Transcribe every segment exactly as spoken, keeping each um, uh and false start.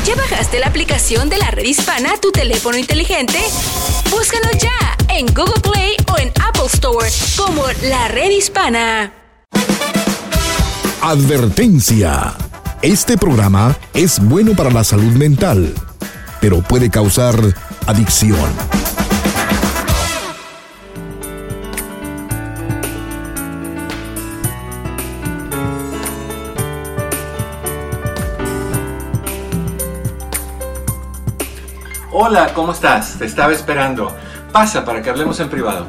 ¿Ya bajaste la aplicación de la Red Hispana a tu teléfono inteligente? Búscanos ya en Google Play o en Apple Store como La Red Hispana. Advertencia. Este programa es bueno para la salud mental, pero puede causar adicción. Hola, ¿cómo estás? Te estaba esperando. Pasa para que hablemos en privado.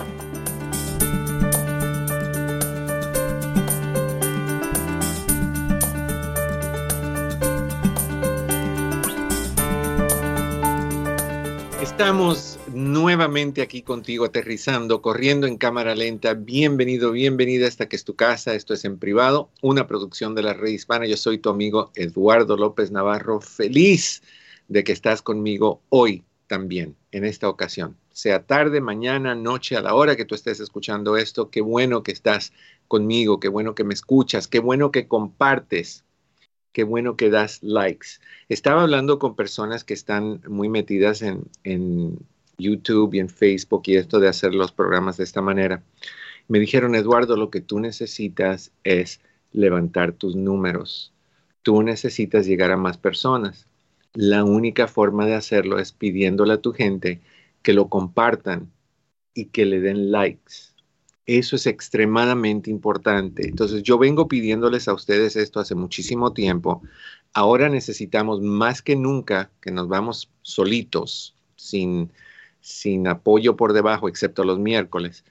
Estamos nuevamente aquí contigo, aterrizando, corriendo en cámara lenta. Bienvenido, bienvenida a esta que es tu casa. Esto es En Privado, una producción de la Red Hispana. Yo soy tu amigo Eduardo López Navarro. Feliz de que estás conmigo hoy también, en esta ocasión. Sea tarde, mañana, noche, a la hora que tú estés escuchando esto, qué bueno que estás conmigo, qué bueno que me escuchas, qué bueno que compartes, qué bueno que das likes. Estaba hablando con personas que están muy metidas en, en YouTube y en Facebook y esto de hacer los programas de esta manera. Me dijeron, Eduardo, lo que tú necesitas es levantar tus números. Tú necesitas llegar a más personas. La única forma de hacerlo es pidiéndole a tu gente que lo compartan y que le den likes. Eso es extremadamente importante. Entonces, yo vengo pidiéndoles a ustedes esto hace muchísimo tiempo. Ahora necesitamos más que nunca que nos vamos solitos, sin, sin apoyo por debajo, excepto los miércoles,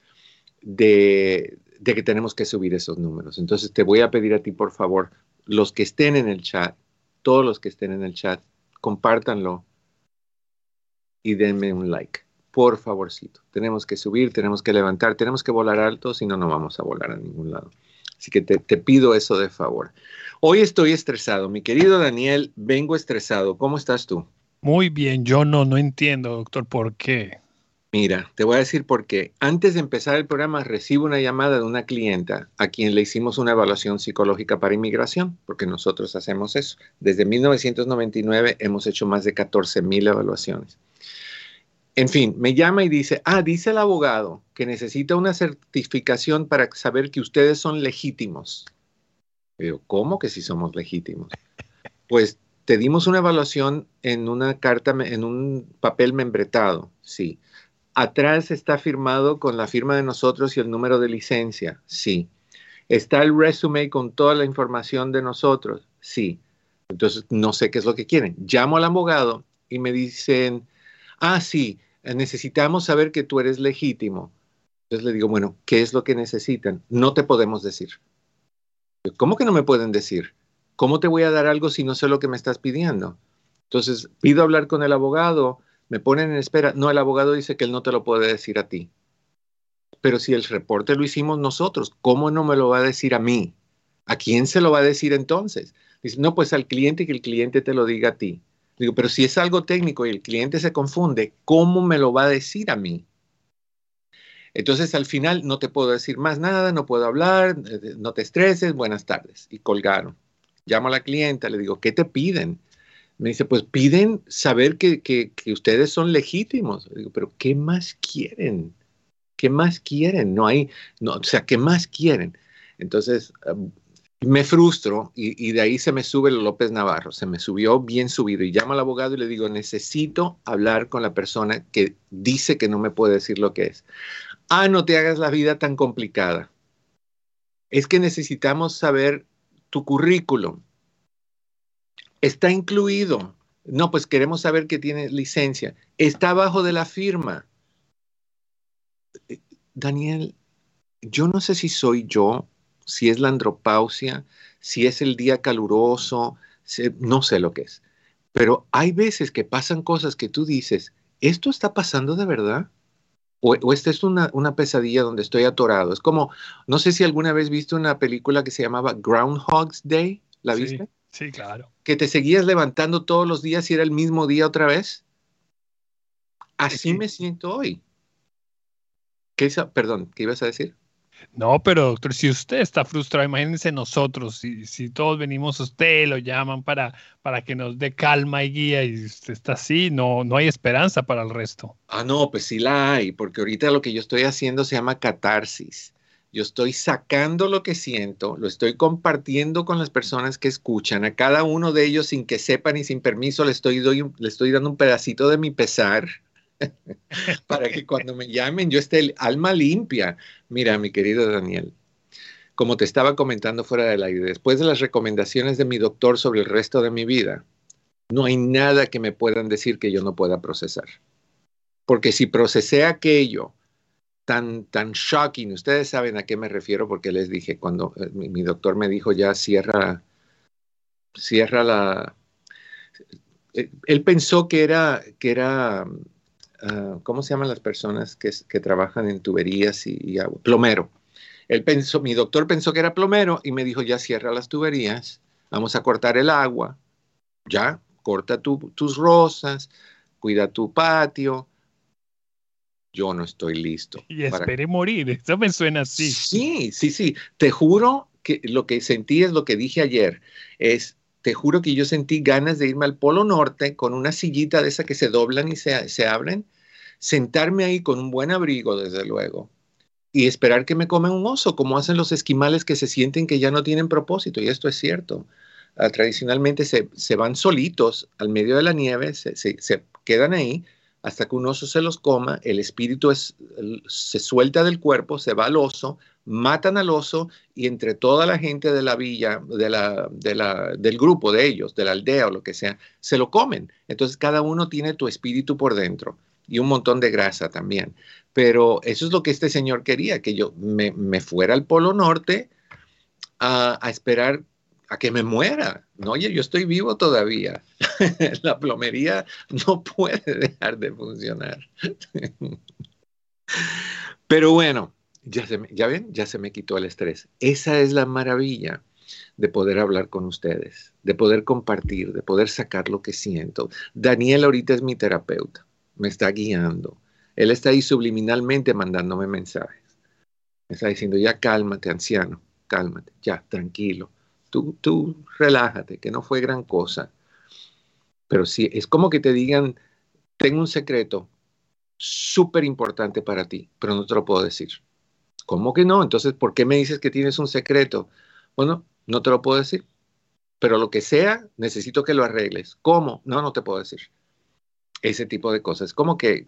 de, de que tenemos que subir esos números. Entonces, te voy a pedir a ti, por favor, los que estén en el chat, todos los que estén en el chat, compártanlo y denme un like. Por favorcito. Tenemos que subir, tenemos que levantar, tenemos que volar alto, si no, no vamos a volar a ningún lado. Así que te, te pido eso de favor. Hoy estoy estresado. Mi querido Daniel, vengo estresado. ¿Cómo estás tú? Muy bien. Yo no, no entiendo, doctor, por qué. Mira, te voy a decir por qué. Antes de empezar el programa, recibo una llamada de una clienta a quien le hicimos una evaluación psicológica para inmigración, porque nosotros hacemos eso. Desde mil novecientos noventa y nueve hemos hecho más de catorce mil evaluaciones. En fin, me llama y dice, ah, dice el abogado que necesita una certificación para saber que ustedes son legítimos. Y digo, ¿cómo que si somos legítimos? Pues te dimos una evaluación en una carta, en un papel membretado, sí. Atrás está firmado con la firma de nosotros y el número de licencia, sí. ¿Está el resumen con toda la información de nosotros? Sí. Entonces, no sé qué es lo que quieren. Llamo al abogado y me dicen, ah, sí, necesitamos saber que tú eres legítimo. Entonces le digo, bueno, ¿qué es lo que necesitan? No te podemos decir. ¿Cómo que no me pueden decir? ¿Cómo te voy a dar algo si no sé lo que me estás pidiendo? Entonces, pido hablar con el abogado. Me ponen en espera. No, el abogado dice que él no te lo puede decir a ti. Pero si el reporte lo hicimos nosotros, ¿cómo no me lo va a decir a mí? ¿A quién se lo va a decir entonces? Dice, no, pues al cliente y que el cliente te lo diga a ti. Digo, pero si es algo técnico y el cliente se confunde, ¿cómo me lo va a decir a mí? Entonces al final no te puedo decir más nada, no puedo hablar, no te estreses, buenas tardes. Y colgaron. Llamo a la clienta, le digo, ¿qué te piden? Me dice, pues piden saber que, que, que ustedes son legítimos. Digo, pero ¿qué más quieren? ¿Qué más quieren? No hay, no, o sea, ¿qué más quieren? Entonces, um, me frustro y, y de ahí se me sube el López Navarro, se me subió bien subido y llamo al abogado y le digo, necesito hablar con la persona que dice que no me puede decir lo que es. Ah, no te hagas la vida tan complicada. Es que necesitamos saber tu currículum. Está incluido. No, pues queremos saber que tienes licencia. Está abajo de la firma. Daniel, yo no sé si soy yo, si es la andropausia, si es el día caluroso, si, no sé lo que es. Pero hay veces que pasan cosas que tú dices, ¿esto está pasando de verdad? O, o esta es una, una pesadilla donde estoy atorado. Es como, no sé si alguna vez viste una película que se llamaba Groundhog's Day. ¿La Sí, viste? sí, claro. Que te seguías levantando todos los días y era el mismo día otra vez. Así Sí. me siento hoy. ¿Qué es, perdón, ¿qué ibas a decir? No, pero doctor, si usted está frustrado, imagínense nosotros, si, si todos venimos a usted, lo llaman para, para que nos dé calma y guía y usted está así, no, no hay esperanza para el resto. Ah, no, pues sí la hay, porque ahorita lo que yo estoy haciendo se llama catarsis. Yo estoy sacando lo que siento, lo estoy compartiendo con las personas que escuchan. A cada uno de ellos, sin que sepan y sin permiso, le estoy, doy, le estoy dando un pedacito de mi pesar para que cuando me llamen yo esté el alma limpia. Mira, mi querido Daniel, como te estaba comentando fuera del aire, después de las recomendaciones de mi doctor sobre el resto de mi vida, no hay nada que me puedan decir que yo no pueda procesar. Porque si procesé aquello tan, tan shocking, ustedes saben a qué me refiero porque les dije, cuando eh, mi, mi doctor me dijo ya cierra, cierra la... Eh, él pensó que era, que era uh, ¿cómo se llaman las personas que, que trabajan en tuberías y, y agua? Plomero. Él pensó, mi doctor pensó que era plomero y me dijo ya cierra las tuberías, vamos a cortar el agua, ya, corta tu, tus rosas, cuida tu patio. Yo no estoy listo. Y esperé para... morir, eso me suena así. Sí, sí, sí. Te juro que lo que sentí es lo que dije ayer. Es, te juro que yo sentí ganas de irme al Polo Norte con una sillita de esa que se doblan y se, se abren, sentarme ahí con un buen abrigo, desde luego, y esperar que me come un oso, como hacen los esquimales que se sienten que ya no tienen propósito. Y esto es cierto. Uh, tradicionalmente se, se van solitos al medio de la nieve, se, se, se quedan ahí, hasta que un oso se los coma, el espíritu es, se suelta del cuerpo, se va al oso, matan al oso y entre toda la gente de la villa, de la, de la, del grupo de ellos, de la aldea o lo que sea, se lo comen. Entonces cada uno tiene tu espíritu por dentro y un montón de grasa también. Pero eso es lo que este señor quería, que yo me, me fuera al Polo Norte a, a esperar a que me muera. No, oye, yo estoy vivo todavía. La plomería no puede dejar de funcionar. Pero bueno, ya, se me, ya ven, ya se me quitó el estrés. Esa es la maravilla de poder hablar con ustedes, de poder compartir, de poder sacar lo que siento. Daniel ahorita es mi terapeuta, me está guiando. Él está ahí subliminalmente mandándome mensajes. Me está diciendo, ya cálmate, anciano, cálmate, ya, tranquilo. Tú, tú relájate, que no fue gran cosa. Pero sí, es como que te digan, tengo un secreto súper importante para ti, pero no te lo puedo decir. ¿Cómo que no? Entonces, ¿por qué me dices que tienes un secreto? Bueno, no te lo puedo decir. Pero lo que sea, necesito que lo arregles. ¿Cómo? No, no te puedo decir. Ese tipo de cosas. Como que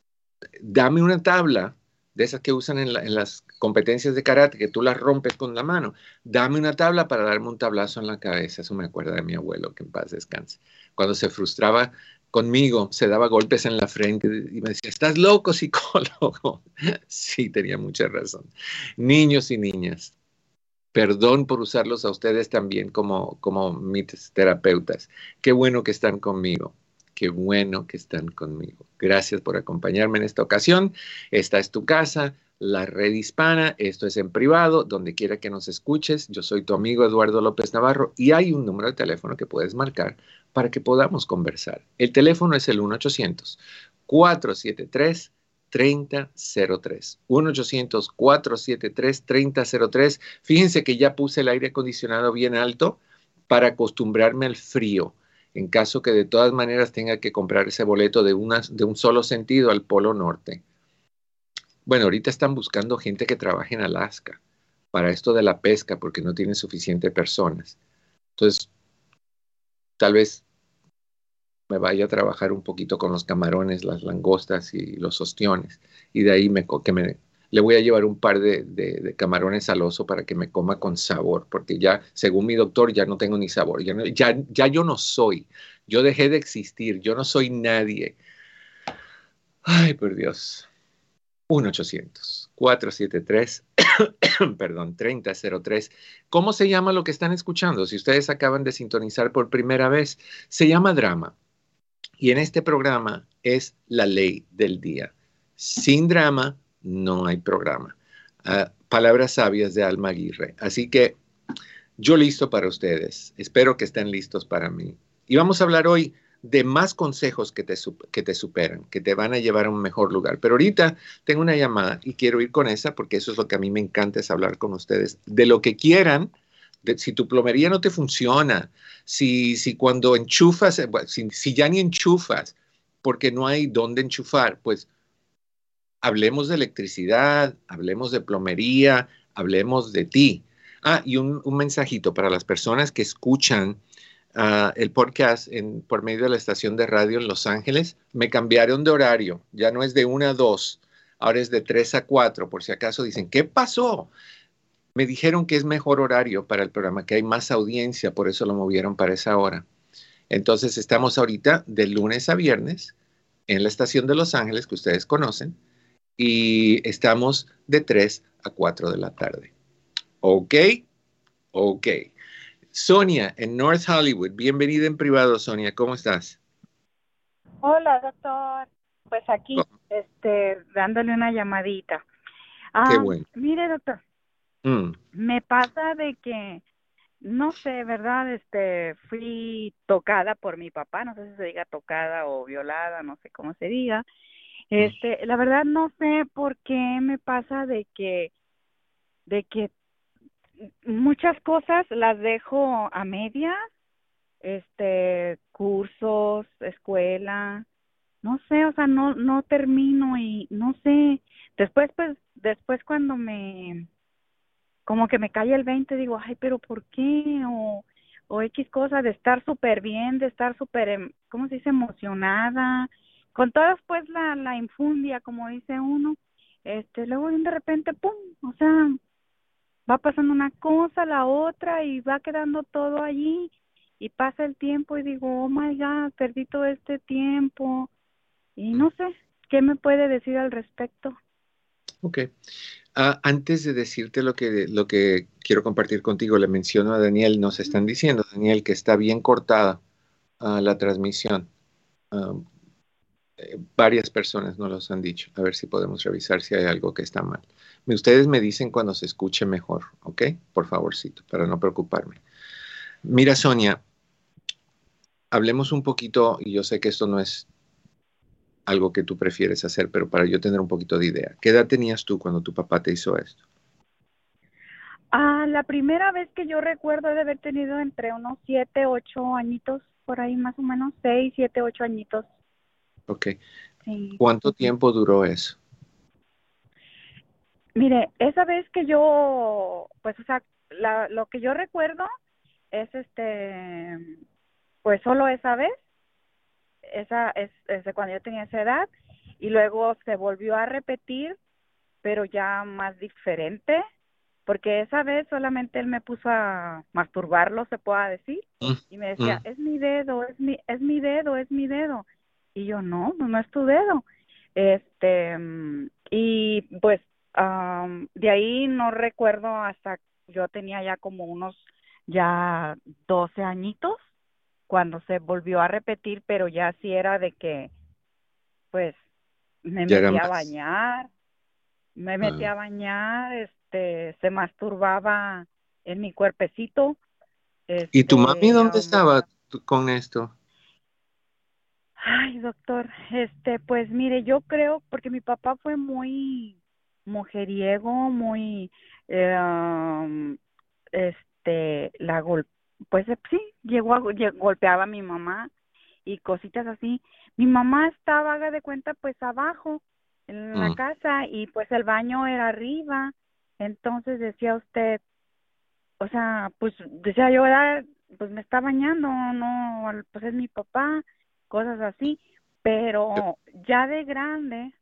dame una tabla de esas que usan en, la, en las competencias de karate, que tú las rompes con la mano. Dame una tabla para darme un tablazo en la cabeza. Eso me acuerda de mi abuelo, que en paz descanse. Cuando se frustraba conmigo, se daba golpes en la frente y me decía, ¿estás loco, psicólogo? Sí, tenía mucha razón. Niños y niñas, perdón por usarlos a ustedes también como, como mis terapeutas. Qué bueno que están conmigo. Qué bueno que están conmigo. Gracias por acompañarme en esta ocasión. Esta es tu casa, la Red Hispana. Esto es en privado, donde quiera que nos escuches. Yo soy tu amigo Eduardo López Navarro y hay un número de teléfono que puedes marcar para que podamos conversar. El teléfono es el uno ochocientos, cuatro siete tres, tres cero cero tres. uno ochocientos, cuatro siete tres, tres cero cero tres. Fíjense que ya puse el aire acondicionado bien alto para acostumbrarme al frío, en caso que de todas maneras tenga que comprar ese boleto de, una, de un solo sentido al Polo Norte. Bueno, ahorita están buscando gente que trabaje en Alaska para esto de la pesca porque no tienen suficientes personas. Entonces, tal vez me vaya a trabajar un poquito con los camarones, las langostas y los ostiones. Y de ahí me, que me, le voy a llevar un par de, de, de camarones al oso para que me coma con sabor, porque ya, según mi doctor, ya no tengo ni sabor. Ya, no, ya, ya yo no soy. Yo dejé de existir. Yo no soy nadie. Ay, por Dios. uno ochocientos, cuatro siete tres, perdón, tres cero cero tres. ¿Cómo se llama lo que están escuchando? Si ustedes acaban de sintonizar por primera vez, se llama Drama. Y en este programa es la ley del día. Sin drama, no hay programa. Uh, palabras sabias de Alma Aguirre. Así que yo listo para ustedes. Espero que estén listos para mí. Y vamos a hablar hoy de más consejos que te, que te superan, que te van a llevar a un mejor lugar. Pero ahorita tengo una llamada y quiero ir con esa porque eso es lo que a mí me encanta, es hablar con ustedes de lo que quieran. De, si tu plomería no te funciona, si, si cuando enchufas, si, si ya ni enchufas porque no hay dónde enchufar, pues hablemos de electricidad, hablemos de plomería, hablemos de ti. Ah, y un, un mensajito para las personas que escuchan uh, el podcast en, por medio de la estación de radio en Los Ángeles. Me cambiaron de horario, ya no es de una a dos, ahora es de tres a cuatro, por si acaso dicen, ¿qué pasó? Me dijeron que es mejor horario para el programa, que hay más audiencia, por eso lo movieron para esa hora. Entonces estamos ahorita de lunes a viernes en la estación de Los Ángeles, que ustedes conocen, y estamos de tres a cuatro de la tarde. ¿Ok? Ok. Sonia, en North Hollywood. Bienvenida en privado, Sonia. ¿Cómo estás? Hola, doctor. Pues aquí, oh. este, dándole una llamadita. Qué Ah, bueno. Mire, doctor, mm. me pasa de que, no sé, ¿verdad? Este, fui tocada por mi papá, no sé si se diga tocada o violada, no sé cómo se diga. Este, la verdad no sé por qué me pasa de que, de que muchas cosas las dejo a medias, este, cursos, escuela, no sé, o sea, no, no termino y no sé, después, pues, después cuando me, como que me cae el veinte, digo, ay, pero ¿por qué? O, o X cosa de estar súper bien, de estar súper, ¿cómo se dice? Emocionada, con todas, pues, la, la infundia, como dice uno, este, luego de repente, pum, o sea, va pasando una cosa, la otra, y va quedando todo allí, y pasa el tiempo, y digo, oh my God, perdí todo este tiempo, y no sé, ¿qué me puede decir al respecto? Ok. Uh, antes de decirte lo que, lo que quiero compartir contigo, le menciono a Daniel, nos están diciendo, Daniel, que está bien cortada uh, la transmisión. Uh, eh, varias personas nos los han dicho. A ver si podemos revisar si hay algo que está mal. Ustedes me dicen cuando se escuche mejor, ¿ok? Por favorcito, para no preocuparme. Mira, Sonia, hablemos un poquito, y yo sé que esto no es algo que tú prefieres hacer, pero para yo tener un poquito de idea. ¿Qué edad tenías tú cuando tu papá te hizo esto? Ah, la primera vez que yo recuerdo de haber tenido entre unos siete, ocho añitos, por ahí más o menos, seis, siete, ocho añitos. Ok. Sí. ¿Cuánto tiempo duró eso? Mire, esa vez que yo, pues, o sea, la, lo que yo recuerdo es este, pues solo esa vez, esa es, es de cuando yo tenía esa edad, y luego se volvió a repetir, pero ya más diferente, porque esa vez solamente él me puso a masturbarlo, se pueda decir, mm, y me decía, mm. es mi dedo, es mi, es mi dedo, es mi dedo, y yo, no, no es tu dedo, este, y pues, um, de ahí no recuerdo hasta yo tenía ya como unos, ya doce añitos, cuando se volvió a repetir, pero ya sí era de que, pues, me ya metí a bañar, me metí ah. a bañar, este, se masturbaba en mi cuerpecito. Este, ¿Y tu mami dónde um, estaba con esto? Ay, doctor, este, pues mire, yo creo, porque mi papá fue muy mujeriego, muy, eh, um, este, la gol, pues sí, llegó a, llegó, golpeaba a mi mamá y cositas así. Mi mamá estaba, haga de cuenta, pues abajo en la mm. casa, y pues el baño era arriba. Entonces decía usted, o sea, pues decía yo, era, pues me está bañando, no, pues es mi papá, cosas así. Pero ya de grande,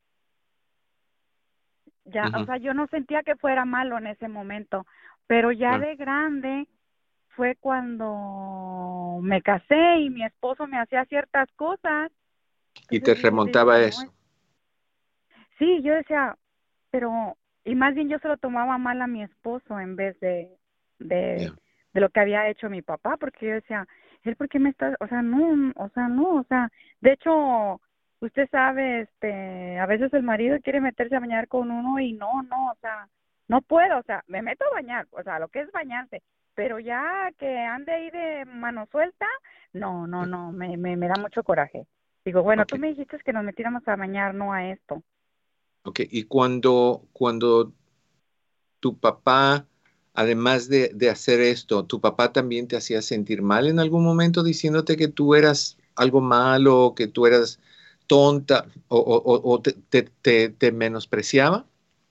ya, uh-huh. o sea, yo no sentía que fuera malo en ese momento, pero ya uh-huh. de grande fue cuando me casé y mi esposo me hacía ciertas cosas. ¿Y te remontaba a eso? Sí, yo decía, pero, y más bien yo se lo tomaba mal a mi esposo en vez de, de, yeah. de lo que había hecho mi papá, porque yo decía, él, ¿por qué me está, o sea, no, o sea, no, o sea, de hecho, usted sabe, este, a veces el marido quiere meterse a bañar con uno y no, no, o sea, no puedo, o sea, me meto a bañar, o sea, lo que es bañarse, pero ya que ande ahí de mano suelta, no, no, no, me, me, me da mucho coraje. Digo, bueno, Okay. tú me dijiste que nos metiéramos a bañar, no a esto. Ok, y cuando, cuando tu papá, además de, de hacer esto, tu papá también te hacía sentir mal en algún momento diciéndote que tú eras algo malo, que tú eras tonta o, o- o- o te, te, te- te menospreciaba.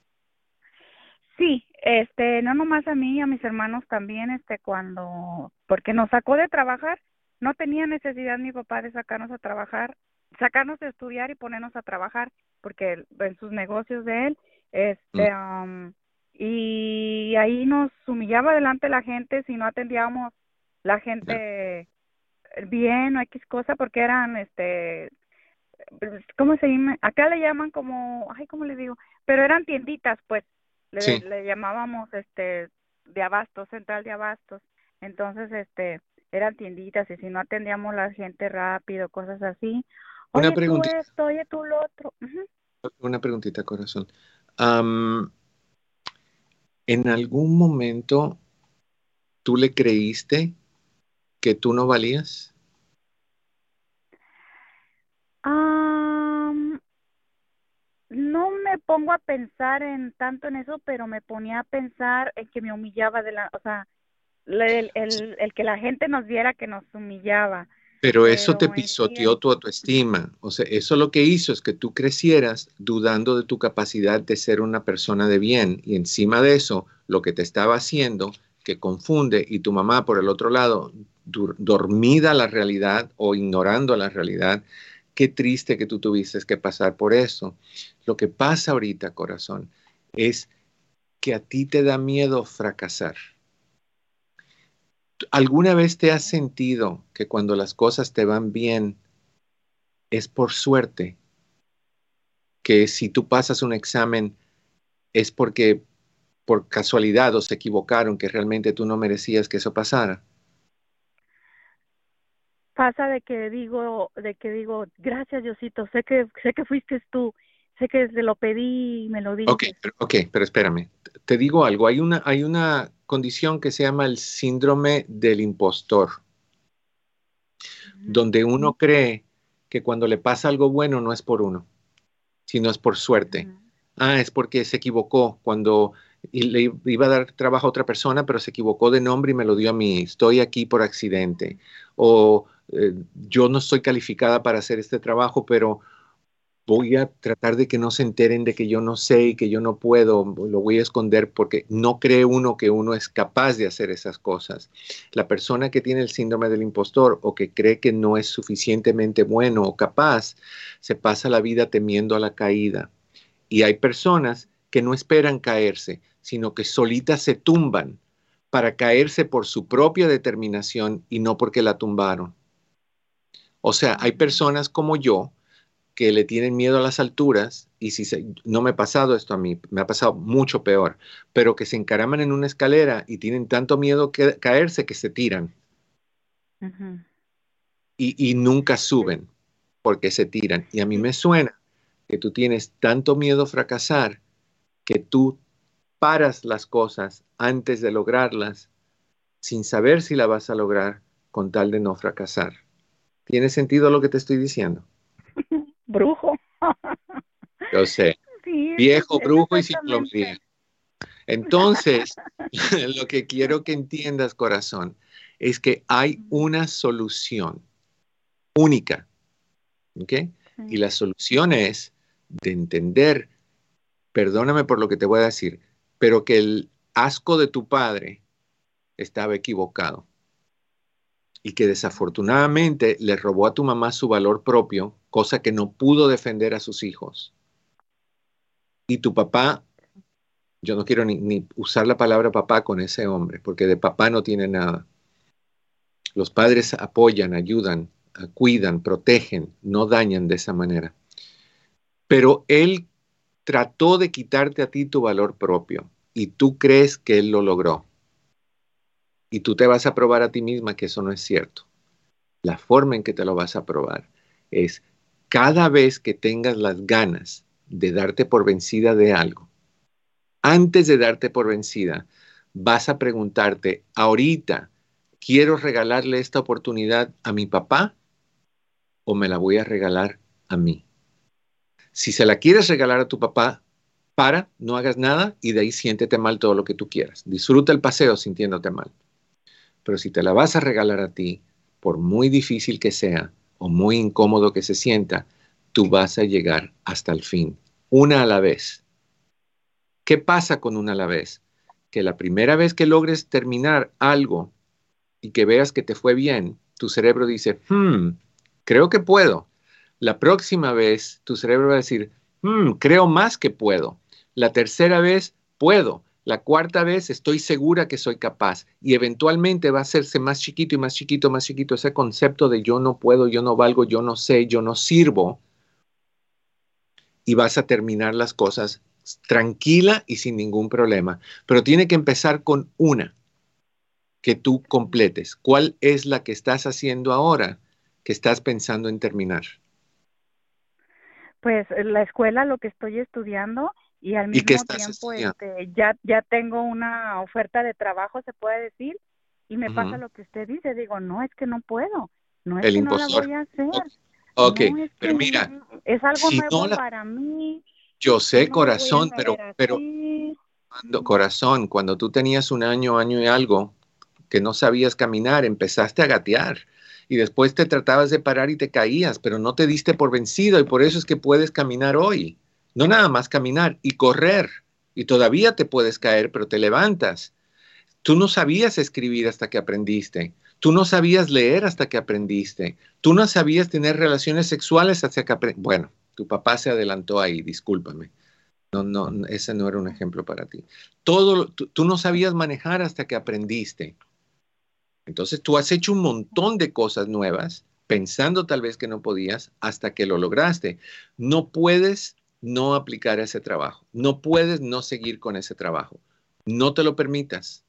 Sí, este, no nomás a mí, a mis hermanos también, este, cuando, porque nos sacó de trabajar, no tenía necesidad mi papá de sacarnos a trabajar, sacarnos de estudiar y ponernos a trabajar, porque él- en sus negocios de él, Mm, este, am, y ahí nos humillaba delante de la gente si no atendíamos la ya. gente bien o X cosa, porque eran, este, ¿cómo se llama? Acá le llaman como, ay, ¿cómo le digo? Pero eran tienditas, pues, le, Sí, le llamábamos, este, de abastos, central de abastos. Entonces, este, eran tienditas y si no atendíamos la gente rápido, cosas así, una oye tú preguntita, esto, oye tú lo otro. Ujú. una preguntita, corazón. Am, ¿en algún momento tú le creíste que tú no valías? Am, no me pongo a pensar en tanto en eso, pero me ponía a pensar en que me humillaba de la, o sea, le- el, el, el que la gente nos viera que nos humillaba, Pero eso te pero en sí, pisoteó tu autoestima. O sea, eso lo que hizo es que tú crecieras dudando de tu capacidad de ser una persona de bien. Y encima de eso, lo que te estaba haciendo, que confunde, y tu mamá por el otro lado, dur- dormida la realidad o ignorando la realidad, qué triste que tú tuviste que pasar por eso. Lo que pasa ahorita, corazón, es que a ti te da miedo fracasar. ¿Alguna vez te has sentido que cuando las cosas te van bien es por suerte? Que si tú pasas un examen es porque por casualidad o se equivocaron, que realmente tú no merecías que eso pasara. pasa de que digo, de que digo, gracias Diosito, sé que, sé que fuiste tú, sé que te lo pedí y me lo Ok, dices. pero, ok, pero espérame. Te digo algo. Hay una, hay una condición que se llama el síndrome del impostor, Ujú, donde uno cree que cuando le pasa algo bueno no es por uno, sino es por suerte. ujú. Ah, es porque se equivocó cuando y le iba a dar trabajo a otra persona, pero se equivocó de nombre y me lo dio a mí. Estoy aquí por accidente. O eh, yo no estoy calificada para hacer este trabajo, pero voy a tratar de que no se enteren de que yo no sé y que yo no puedo. Lo voy a esconder porque no cree uno que uno es capaz de hacer esas cosas. La persona que tiene el síndrome del impostor o que cree que no es suficientemente bueno o capaz, se pasa la vida temiendo a la caída. Y hay personas que no esperan caerse, sino que solitas se tumban para caerse por su propia determinación y no porque la tumbaron. O sea, hay personas como yo que le tienen miedo a las alturas y si se, no me ha pasado esto a mí, me ha pasado mucho peor, pero que se encaraman en una escalera y tienen tanto miedo que caerse que se tiran Ujú. y, y nunca Sí. suben porque se tiran. Y a mí Sí. me suena que tú tienes tanto miedo a fracasar que tú paras las cosas antes de lograrlas sin saber si la vas a lograr con tal de no fracasar. ¿Tiene sentido lo que te estoy diciendo? Brujo. Yo sé, Sí, es, viejo, es brujo y ciclomería. exactamente. Entonces, lo que quiero que entiendas, corazón, es que hay Ujú. una solución única, ¿ok? Y Sí. la solución es de entender, perdóname por lo que te voy a decir, pero que el asco de tu padre estaba equivocado y que desafortunadamente le robó a tu mamá su valor propio, cosa que no pudo defender a sus hijos. Y tu papá, yo no quiero ni, ni usar la palabra papá con ese hombre, porque de papá no tiene nada. Los padres apoyan, ayudan, cuidan, protegen, no dañan de esa manera. Pero él trató de quitarte a ti tu valor propio y tú crees que él lo logró. Y tú te vas a probar a ti misma que eso no es cierto. La forma en que te lo vas a probar es cada vez que tengas las ganas de darte por vencida de algo, antes de darte por vencida, vas a preguntarte, ahorita, ¿quiero regalarle esta oportunidad a mi papá o me la voy a regalar a mí? Si se la quieres regalar a tu papá, para, no hagas nada y de ahí siéntete mal todo lo que tú quieras. Disfruta el paseo sintiéndote mal. Pero si te la vas a regalar a ti, por muy difícil que sea o muy incómodo que se sienta, tú vas a llegar hasta el fin, una a la vez. ¿Qué pasa con una a la vez? Que la primera vez que logres terminar algo y que veas que te fue bien, tu cerebro dice, hmm, creo que puedo. La próxima vez, tu cerebro va a decir, hmm, creo más que puedo. La tercera vez, puedo. La cuarta vez, estoy segura que soy capaz. Y eventualmente va a hacerse más chiquito y más chiquito, más chiquito. Ese concepto de yo no puedo, yo no valgo, yo no sé, yo no sirvo. Y vas a terminar las cosas tranquila y sin ningún problema. Pero tiene que empezar con una que tú completes. ¿Cuál es la que estás haciendo ahora que estás pensando en terminar? Pues la escuela, lo que estoy estudiando. Y al mismo tiempo este, ya, ya tengo una oferta de trabajo, se puede decir, y me uh-huh. pasa lo que usted dice, digo, no, es que no puedo, no es El que impostor. no la voy a hacer. Ok, no, es pero que mira, es algo si nuevo no la... para mí. Yo sé, no corazón, pero, pero cuando, corazón, cuando tú tenías un año, año y algo, que no sabías caminar, empezaste a gatear. Y después te tratabas de parar y te caías, pero no te diste por vencido y por eso es que puedes caminar hoy. No nada más caminar y correr. Y todavía te puedes caer, pero te levantas. Tú no sabías escribir hasta que aprendiste. Tú no sabías leer hasta que aprendiste. Tú no sabías tener relaciones sexuales hasta que aprendiste. Bueno, tu papá se adelantó ahí, discúlpame. No, no, ese no era un ejemplo para ti. Todo, tú, tú no sabías manejar hasta que aprendiste. Entonces tú has hecho un montón de cosas nuevas, pensando tal vez que no podías, hasta que lo lograste. No puedes no aplicar ese trabajo. No puedes no seguir con ese trabajo. No te lo permitas.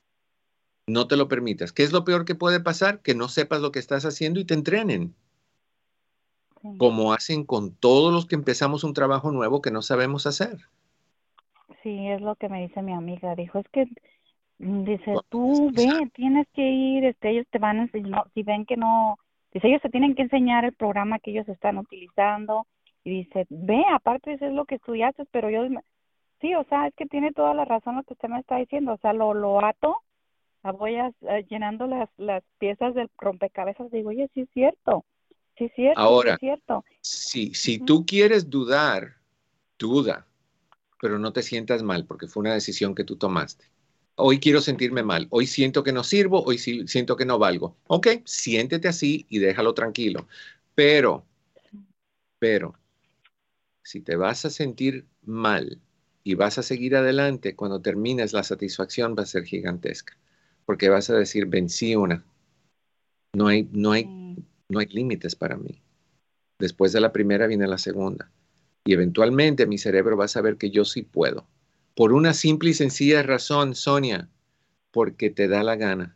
No te lo permitas. ¿Qué es lo peor que puede pasar? Que no sepas lo que estás haciendo y te entrenen. Sí. Como hacen con todos los que empezamos un trabajo nuevo que no sabemos hacer. Sí, es lo que me dice mi amiga. Dijo, es que, dice, tú ve, tienes que ir, este, ellos te van a enseñar, si ven que no, dice, ellos te tienen que enseñar el programa que ellos están utilizando. Y dice, ve, aparte eso es lo que estudiaste, pero yo, sí, o sea, es que tiene toda la razón lo que usted me está diciendo, o sea, lo, lo ato, voy a, a, llenando las, las piezas del rompecabezas, digo, oye, sí es cierto, sí es cierto, ahora, sí es cierto. Si, si uh-huh. tú quieres dudar, duda, pero no te sientas mal, porque fue una decisión que tú tomaste. Hoy quiero sentirme mal, hoy siento que no sirvo, hoy sí, siento que no valgo. Ok, siéntete así y déjalo tranquilo, pero, pero, si te vas a sentir mal y vas a seguir adelante, cuando termines la satisfacción va a ser gigantesca. Porque vas a decir, vencí una. No hay, no hay, no hay límites para mí. Después de la primera viene la segunda. Y eventualmente mi cerebro va a saber que yo sí puedo. Por una simple y sencilla razón, Sonia, porque te da la gana.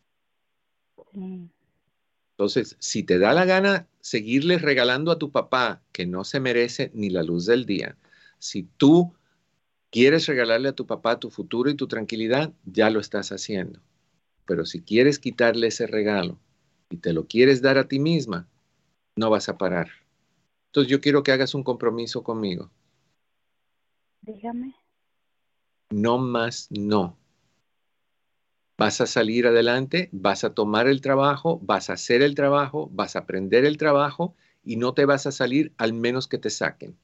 Sí. Entonces, si te da la gana seguirle regalando a tu papá, que no se merece ni la luz del día, si tú quieres regalarle a tu papá tu futuro y tu tranquilidad, ya lo estás haciendo. Pero si quieres quitarle ese regalo y te lo quieres dar a ti misma, no vas a parar. Entonces yo quiero que hagas un compromiso conmigo. Dígame. No más no. Vas a salir adelante, vas a tomar el trabajo, vas a hacer el trabajo, vas a aprender el trabajo y no te vas a salir al menos que te saquen.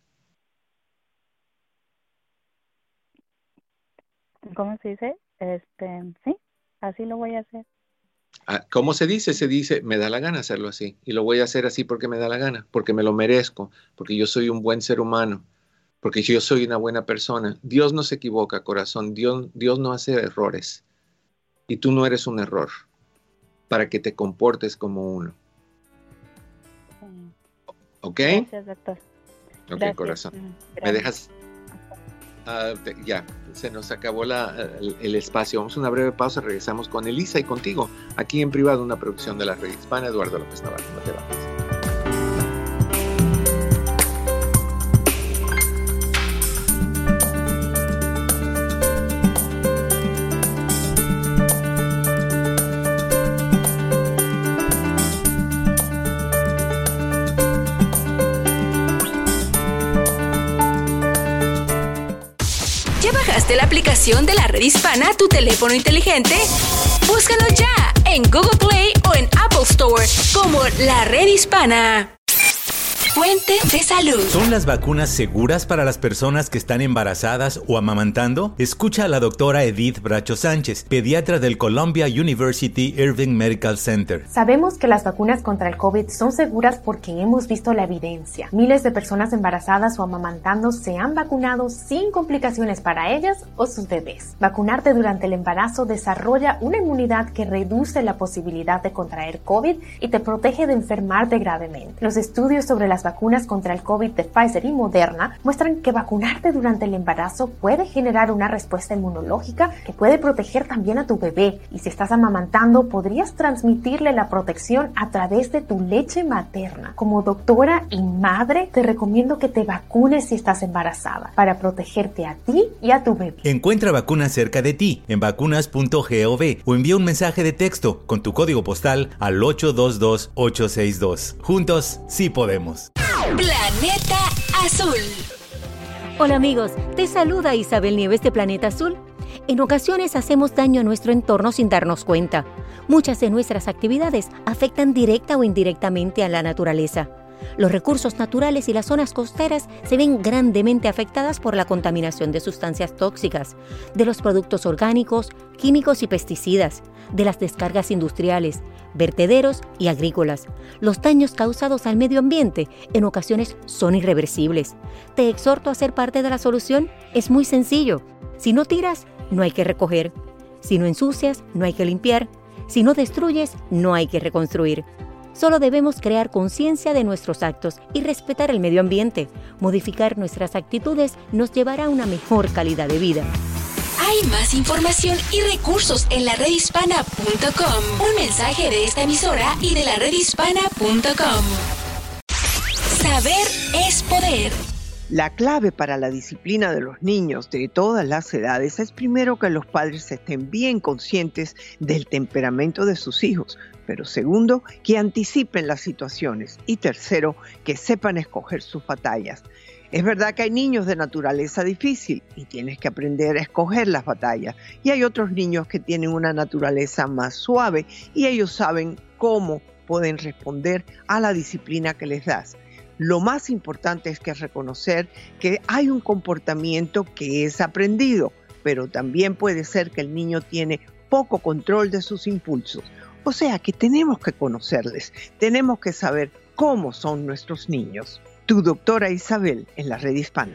¿Cómo se dice? Este, sí, así lo voy a hacer. ¿Cómo se dice? Se dice, me da la gana hacerlo así. Y lo voy a hacer así porque me da la gana, porque me lo merezco, porque yo soy un buen ser humano, porque yo soy una buena persona. Dios no se equivoca, corazón. Dios, Dios no hace errores. Y tú no eres un error para que te comportes como uno. ¿Ok? Gracias, doctor. Ok, Gracias. corazón. Gracias. ¿Me dejas? Uh, te, ya, se nos acabó la, el, el espacio. Vamos a una breve pausa. Regresamos con Elisa y contigo. Aquí en privado, una producción de la Red Hispana. Eduardo López Navarro. No te vayas. Desde la aplicación de la Red Hispana, tu teléfono inteligente, búscanos ya en Google Play o en Apple Store como la Red Hispana. Fuente de salud. ¿Son las vacunas seguras para las personas que están embarazadas o amamantando? Escucha a la doctora Edith Bracho Sánchez, pediatra del Columbia University Irving Medical Center. Sabemos que las vacunas contra el COVID son seguras porque hemos visto la evidencia. Miles de personas embarazadas o amamantando se han vacunado sin complicaciones para ellas o sus bebés. Vacunarte durante el embarazo desarrolla una inmunidad que reduce la posibilidad de contraer COVID y te protege de enfermarte gravemente. Los estudios sobre las vacunas contra el COVID de Pfizer y Moderna muestran que vacunarte durante el embarazo puede generar una respuesta inmunológica que puede proteger también a tu bebé, y si estás amamantando podrías transmitirle la protección a través de tu leche materna. Como doctora y madre te recomiendo que te vacunes si estás embarazada para protegerte a ti y a tu bebé. Encuentra vacunas cerca de ti en vacunas punto gov o envía un mensaje de texto con tu código postal al ocho dos dos ocho seis dos. Juntos sí podemos. Planeta Azul. Hola amigos, te saluda Isabel Nieves de Planeta Azul. En ocasiones hacemos daño a nuestro entorno sin darnos cuenta. Muchas de nuestras actividades afectan directa o indirectamente a la naturaleza. Los recursos naturales y las zonas costeras se ven grandemente afectadas por la contaminación de sustancias tóxicas, de los productos orgánicos, químicos y pesticidas, de las descargas industriales, vertederos y agrícolas. Los daños causados al medio ambiente en ocasiones son irreversibles. Te exhorto a ser parte de la solución. Es muy sencillo. Si no tiras, no hay que recoger. Si no ensucias, no hay que limpiar. Si no destruyes, no hay que reconstruir. Solo debemos crear conciencia de nuestros actos y respetar el medio ambiente. Modificar nuestras actitudes nos llevará a una mejor calidad de vida. Hay más información y recursos en la red hispana punto com. Un mensaje de esta emisora y de la red hispana punto com. Saber es poder. La clave para la disciplina de los niños de todas las edades es primero que los padres estén bien conscientes del temperamento de sus hijos, pero segundo, que anticipen las situaciones y tercero, que sepan escoger sus batallas. Es verdad que hay niños de naturaleza difícil y tienes que aprender a escoger las batallas, y hay otros niños que tienen una naturaleza más suave y ellos saben cómo pueden responder a la disciplina que les das. Lo más importante es que reconocer que hay un comportamiento que es aprendido, pero también puede ser que el niño tiene poco control de sus impulsos. O sea que tenemos que conocerles, tenemos que saber cómo son nuestros niños. Tu doctora Isabel en la Red Hispana.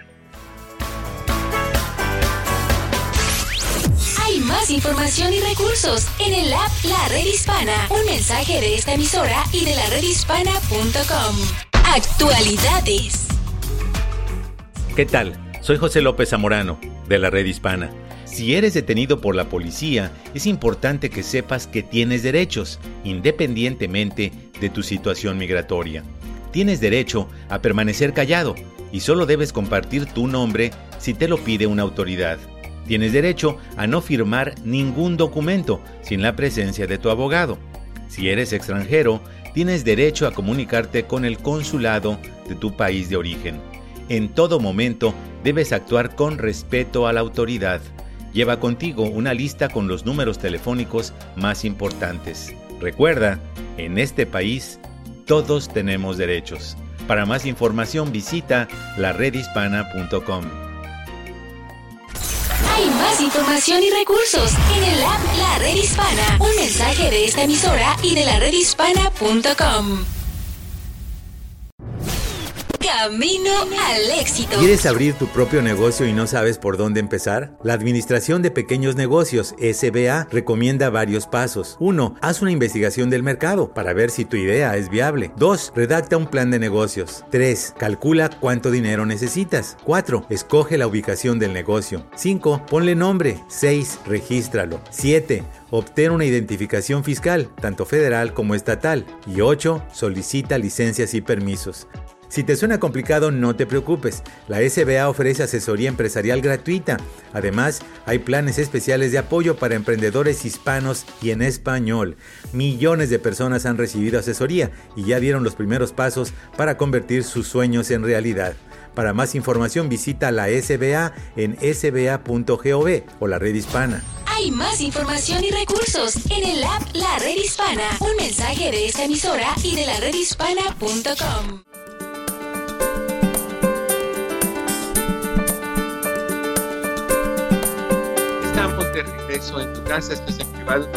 Hay más información y recursos en el app La Red Hispana. Un mensaje de esta emisora y de la red hispana punto com. Actualidades. ¿Qué tal? Soy José López Zamorano, de la Red Hispana. Si eres detenido por la policía, es importante que sepas que tienes derechos, independientemente de tu situación migratoria. Tienes derecho a permanecer callado y solo debes compartir tu nombre si te lo pide una autoridad. Tienes derecho a no firmar ningún documento sin la presencia de tu abogado. Si eres extranjero, tienes derecho a comunicarte con el consulado de tu país de origen. En todo momento debes actuar con respeto a la autoridad. Lleva contigo una lista con los números telefónicos más importantes. Recuerda, en este país todos tenemos derechos. Para más información visita la red hispana punto com. Hay más información y recursos en el app La Red Hispana. Un mensaje de esta emisora y de la red hispana punto com. Camino al éxito. ¿Quieres abrir tu propio negocio y no sabes por dónde empezar? La Administración de Pequeños Negocios, S B A, recomienda varios pasos. uno. Haz una investigación del mercado para ver si tu idea es viable. dos. Redacta un plan de negocios. tres. Calcula cuánto dinero necesitas. cuatro. Escoge la ubicación del negocio. cinco. Ponle nombre. seis. Regístralo. siete. Obtén una identificación fiscal, tanto federal como estatal. Y ocho. Solicita licencias y permisos. Si te suena complicado, no te preocupes. La S B A ofrece asesoría empresarial gratuita. Además, hay planes especiales de apoyo para emprendedores hispanos y en español. Millones de personas han recibido asesoría y ya dieron los primeros pasos para convertir sus sueños en realidad. Para más información visita la S B A en s b a punto gov o la Red Hispana. Hay más información y recursos en el app La Red Hispana. Un mensaje de esta emisora y de la red hispana punto com. Estamos de regreso en tu casa, esto es en privado.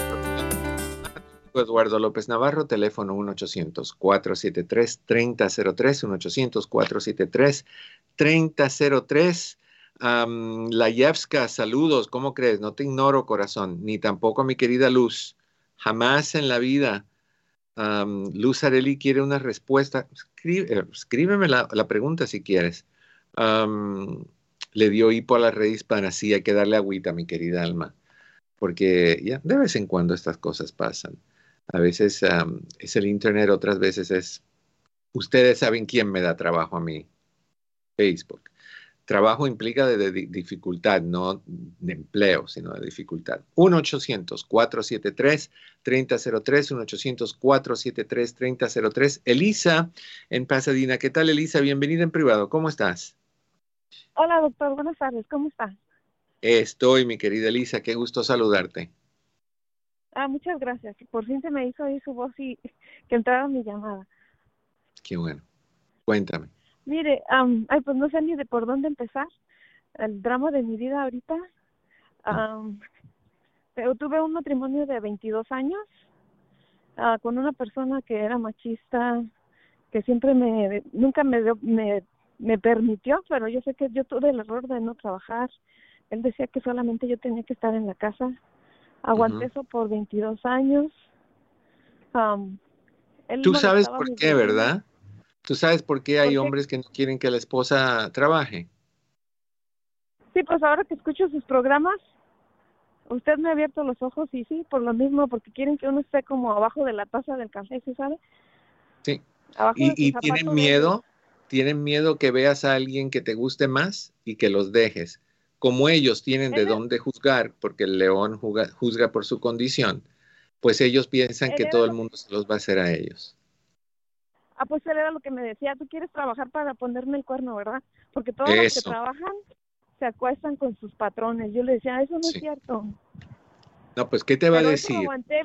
Eduardo López Navarro, teléfono uno ochocientos, cuatro siete tres, tres cero cero tres, uno ochocientos, cuatro siete tres, tres cero cero tres. Um, Layevska, saludos, ¿cómo crees? No te ignoro, corazón, ni tampoco a mi querida Luz, jamás en la vida. Um, Luz Areli quiere una respuesta, Escribe, escríbeme la, la pregunta si quieres. Um, le dio hipo a la Red Hispana, sí, hay que darle agüita, mi querida Alma, porque ya de vez en cuando estas cosas pasan. A veces um, es el internet, otras veces es, ustedes saben quién me da trabajo a mí, Facebook. Trabajo implica de, de, de dificultad, no de empleo, sino de dificultad. uno ochocientos, cuatro siete tres, tres cero cero tres, uno ochocientos, cuatro siete tres, tres cero cero tres. Elisa, en Pasadena. ¿Qué tal, Elisa? Bienvenida en privado. ¿Cómo estás? Hola, doctor. Buenas tardes. ¿Cómo está? Estoy, mi querida Elisa. Qué gusto saludarte. Ah, muchas gracias. Por fin se me hizo ahí su voz y que entrara mi llamada. Qué bueno. Cuéntame. Mire, um, ay, pues no sé ni de por dónde empezar. El drama de mi vida ahorita. Um, yo tuve un matrimonio de veintidós años uh, con una persona que era machista, que siempre me, nunca me, dio, me, me permitió, pero yo sé que yo tuve el error de no trabajar. Él decía que solamente yo tenía que estar en la casa. Aguanté uh-huh. eso por veintidós años. Um, Tú sabes por qué, ¿verdad? Tú sabes por qué hay ¿Por qué? hombres que no quieren que la esposa trabaje. Sí, pues ahora que escucho sus programas, usted me ha abierto los ojos y sí, por lo mismo, porque quieren que uno esté como abajo de la taza del café, ¿sí sabe? Sí. Abajo y y tienen miedo, de... tienen miedo que veas a alguien que te guste más y que los dejes. Como ellos tienen de dónde juzgar, porque el león juzga, juzga por su condición, pues ellos piensan que todo el mundo se los va a hacer a ellos. Ah, pues él era lo que me decía, tú quieres trabajar para ponerme el cuerno, ¿verdad? Porque todos eso. Los que trabajan se acuestan con sus patrones. Yo le decía, eso no sí. es cierto. No, pues, ¿qué te va Pero a decir? Aguanté...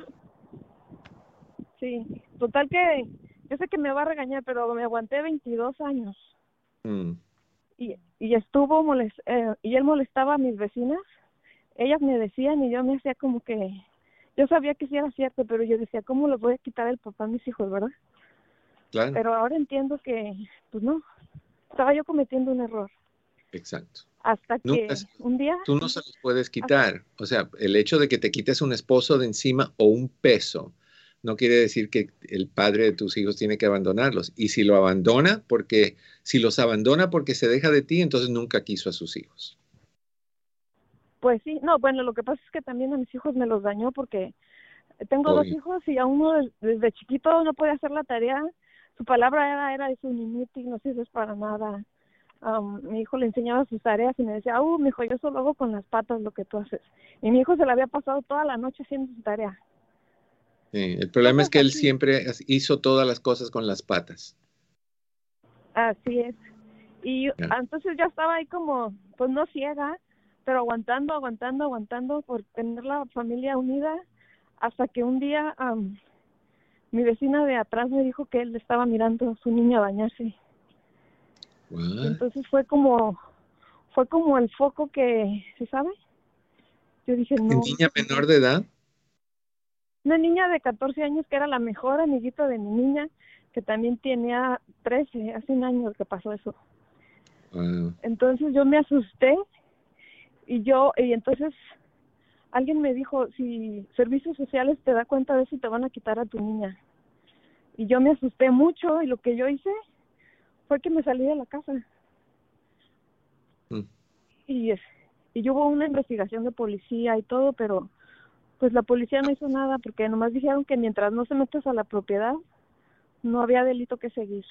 Sí, total que, yo sé que me va a regañar, pero me aguanté veintidós años. Mm. Y, y estuvo, molest, eh, y él molestaba a mis vecinas, ellas me decían y yo me hacía como que, yo sabía que sí era cierto, pero yo decía, ¿cómo les voy a quitar el papá a mis hijos, verdad? Claro. Pero ahora entiendo que, pues no, estaba yo cometiendo un error. Exacto. Hasta que Nunca, un día... Tú no se los puedes quitar. Hasta, o sea, el hecho de que te quites un esposo de encima o un peso no quiere decir que el padre de tus hijos tiene que abandonarlos. Y si lo abandona, porque si los abandona porque se deja de ti, entonces nunca quiso a sus hijos. Pues sí, no, bueno, lo que pasa es que también a mis hijos me los dañó porque tengo Obvio. dos hijos y a uno desde chiquito no puede hacer la tarea. Su palabra era, era es un inútil, no sirves para nada. Um, mi hijo le enseñaba sus tareas y me decía, uh, mi hijo, yo solo hago con las patas lo que tú haces. Y mi hijo se le había pasado toda la noche haciendo su tarea. Sí, el problema es que él siempre hizo todas las cosas con las patas. Así es. Y yeah. entonces yo estaba ahí como, pues no ciega, pero aguantando, aguantando, aguantando por tener la familia unida, hasta que un día um, mi vecina de atrás me dijo que él estaba mirando a su niña bañarse. Entonces fue como, fue como el foco que, ¿se sabe? Yo dije, no. ¿Niña menor de edad? Una niña de catorce años que era la mejor amiguita de mi niña, que también tenía trece, hace un año que pasó eso. Wow. Entonces yo me asusté y yo, y entonces alguien me dijo, si servicios sociales te da cuenta de eso, te van a quitar a tu niña. Y yo me asusté mucho y lo que yo hice fue que me salí de la casa. Mm. Y, y hubo una investigación de policía y todo, pero pues la policía no hizo nada porque nomás dijeron que mientras no se metas a la propiedad, no había delito que seguir.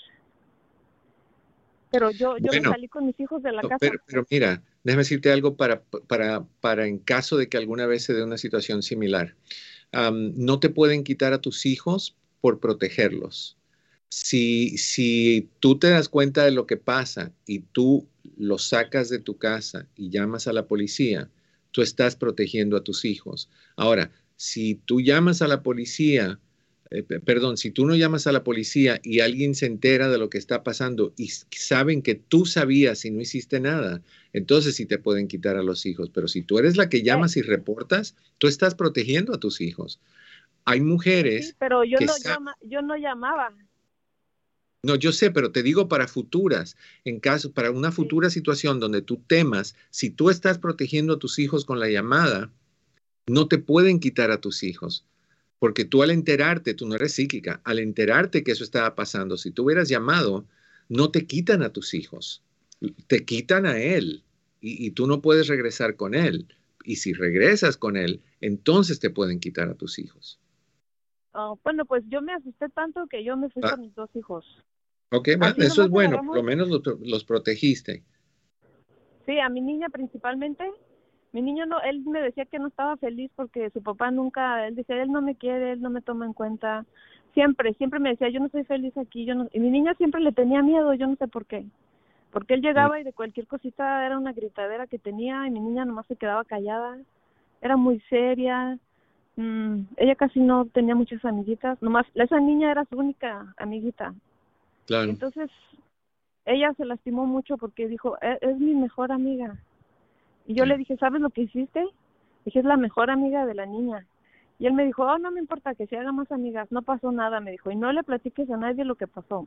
Pero yo, yo bueno, me salí con mis hijos de la no, casa. Pero, pero mira, déjame decirte algo para, para, para en caso de que alguna vez se dé una situación similar. Um, no te pueden quitar a tus hijos por protegerlos. Si, si tú te das cuenta de lo que pasa y tú lo sacas de tu casa y llamas a la policía, tú estás protegiendo a tus hijos. Ahora, si tú llamas a la policía, eh, perdón, si tú no llamas a la policía y alguien se entera de lo que está pasando y saben que tú sabías y no hiciste nada, entonces sí te pueden quitar a los hijos. Pero si tú eres la que llamas y reportas, tú estás protegiendo a tus hijos. Hay mujeres sí, pero yo que no, sa- llama, yo no llamaba. No, yo sé, pero te digo para futuras, en caso, para una futura situación donde tú temas, si tú estás protegiendo a tus hijos con la llamada, no te pueden quitar a tus hijos, porque tú al enterarte, tú no eres psíquica, al enterarte que eso estaba pasando, si tú hubieras llamado, no te quitan a tus hijos, te quitan a él y, y tú no puedes regresar con él. Y si regresas con él, entonces te pueden quitar a tus hijos. Oh, bueno, pues yo me asusté tanto que yo me fui Ah. con mis dos hijos. Ok, bueno, Así eso es nomás bueno, agarramos- por lo menos los, los protegiste. Sí, a mi niña principalmente. Mi niño no, él me decía que no estaba feliz porque su papá nunca, él decía, él no me quiere, él no me toma en cuenta. Siempre, siempre me decía, yo no soy feliz aquí, yo no, y mi niña siempre le tenía miedo, yo no sé por qué. Porque él llegaba y de cualquier cosita era una gritadera que tenía y mi niña nomás se quedaba callada. Era muy seria. Mm, ella casi no tenía muchas amiguitas, nomás esa niña era su única amiguita. Claro. Entonces, ella se lastimó mucho porque dijo, es, es mi mejor amiga. Y yo Sí. le dije, ¿sabes lo que hiciste? Dije, es la mejor amiga de la niña. Y él me dijo, oh, no me importa que se haga más amigas, no pasó nada, me dijo, y no le platiques a nadie lo que pasó.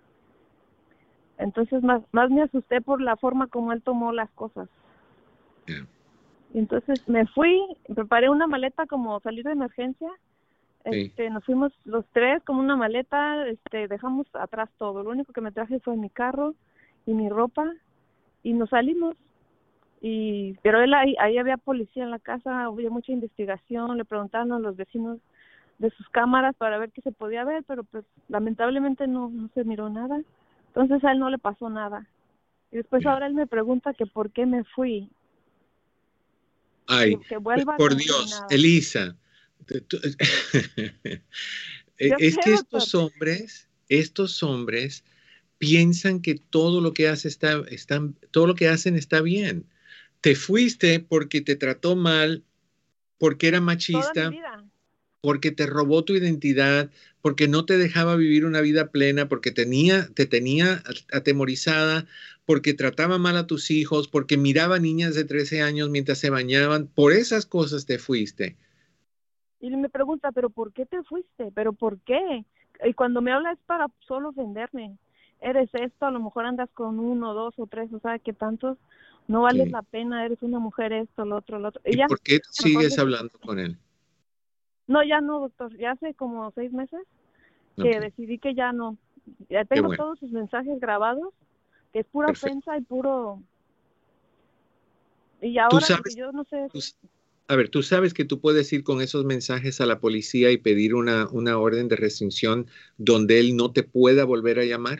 Entonces, más, más me asusté por la forma como él tomó las cosas. Yeah. Y entonces me fui, preparé una maleta como salir de emergencia. Sí. Este, nos fuimos los tres como una maleta, este, dejamos atrás todo. Lo único que me traje fue mi carro y mi ropa y nos salimos. Y pero él ahí, ahí había policía en la casa, había mucha investigación, le preguntaron a los vecinos de sus cámaras para ver qué se podía ver, pero pues lamentablemente no, no se miró nada. Entonces a él no le pasó nada. Y después Yeah. ahora él me pregunta que por qué me fui. Ay, Que, que vuelva por como si Dios, nada. Elisa. tú- tú- Yo es sé, que doctor. estos hombres, estos hombres piensan que todo lo que hace está, están, todo lo que hacen está bien. Te fuiste porque te trató mal, porque era Toda machista, mi vida. porque te robó tu identidad, porque no te dejaba vivir una vida plena, porque tenía, te tenía atemorizada, porque trataba mal a tus hijos, porque miraba niñas de trece años mientras se bañaban. Por esas cosas te fuiste. Y me pregunta, ¿pero por qué te fuiste? ¿Pero por qué? Y cuando me habla es para solo ofenderme. Eres esto, a lo mejor andas con uno, dos o tres, o sea, que tantos, no vales Sí. la pena, eres una mujer esto, lo otro, lo otro. ¿Y Y ya, por qué mejor sigues de- hablando con él? No, ya no, doctor, ya hace como seis meses que Ok, decidí que ya no. Ya tengo bueno. todos sus mensajes grabados, que es pura Perfecto. ofensa y puro... Y Tú ahora, sabes, porque yo no sé... tú- a ver, tú sabes que tú puedes ir con esos mensajes a la policía y pedir una, una orden de restricción donde él no te pueda volver a llamar.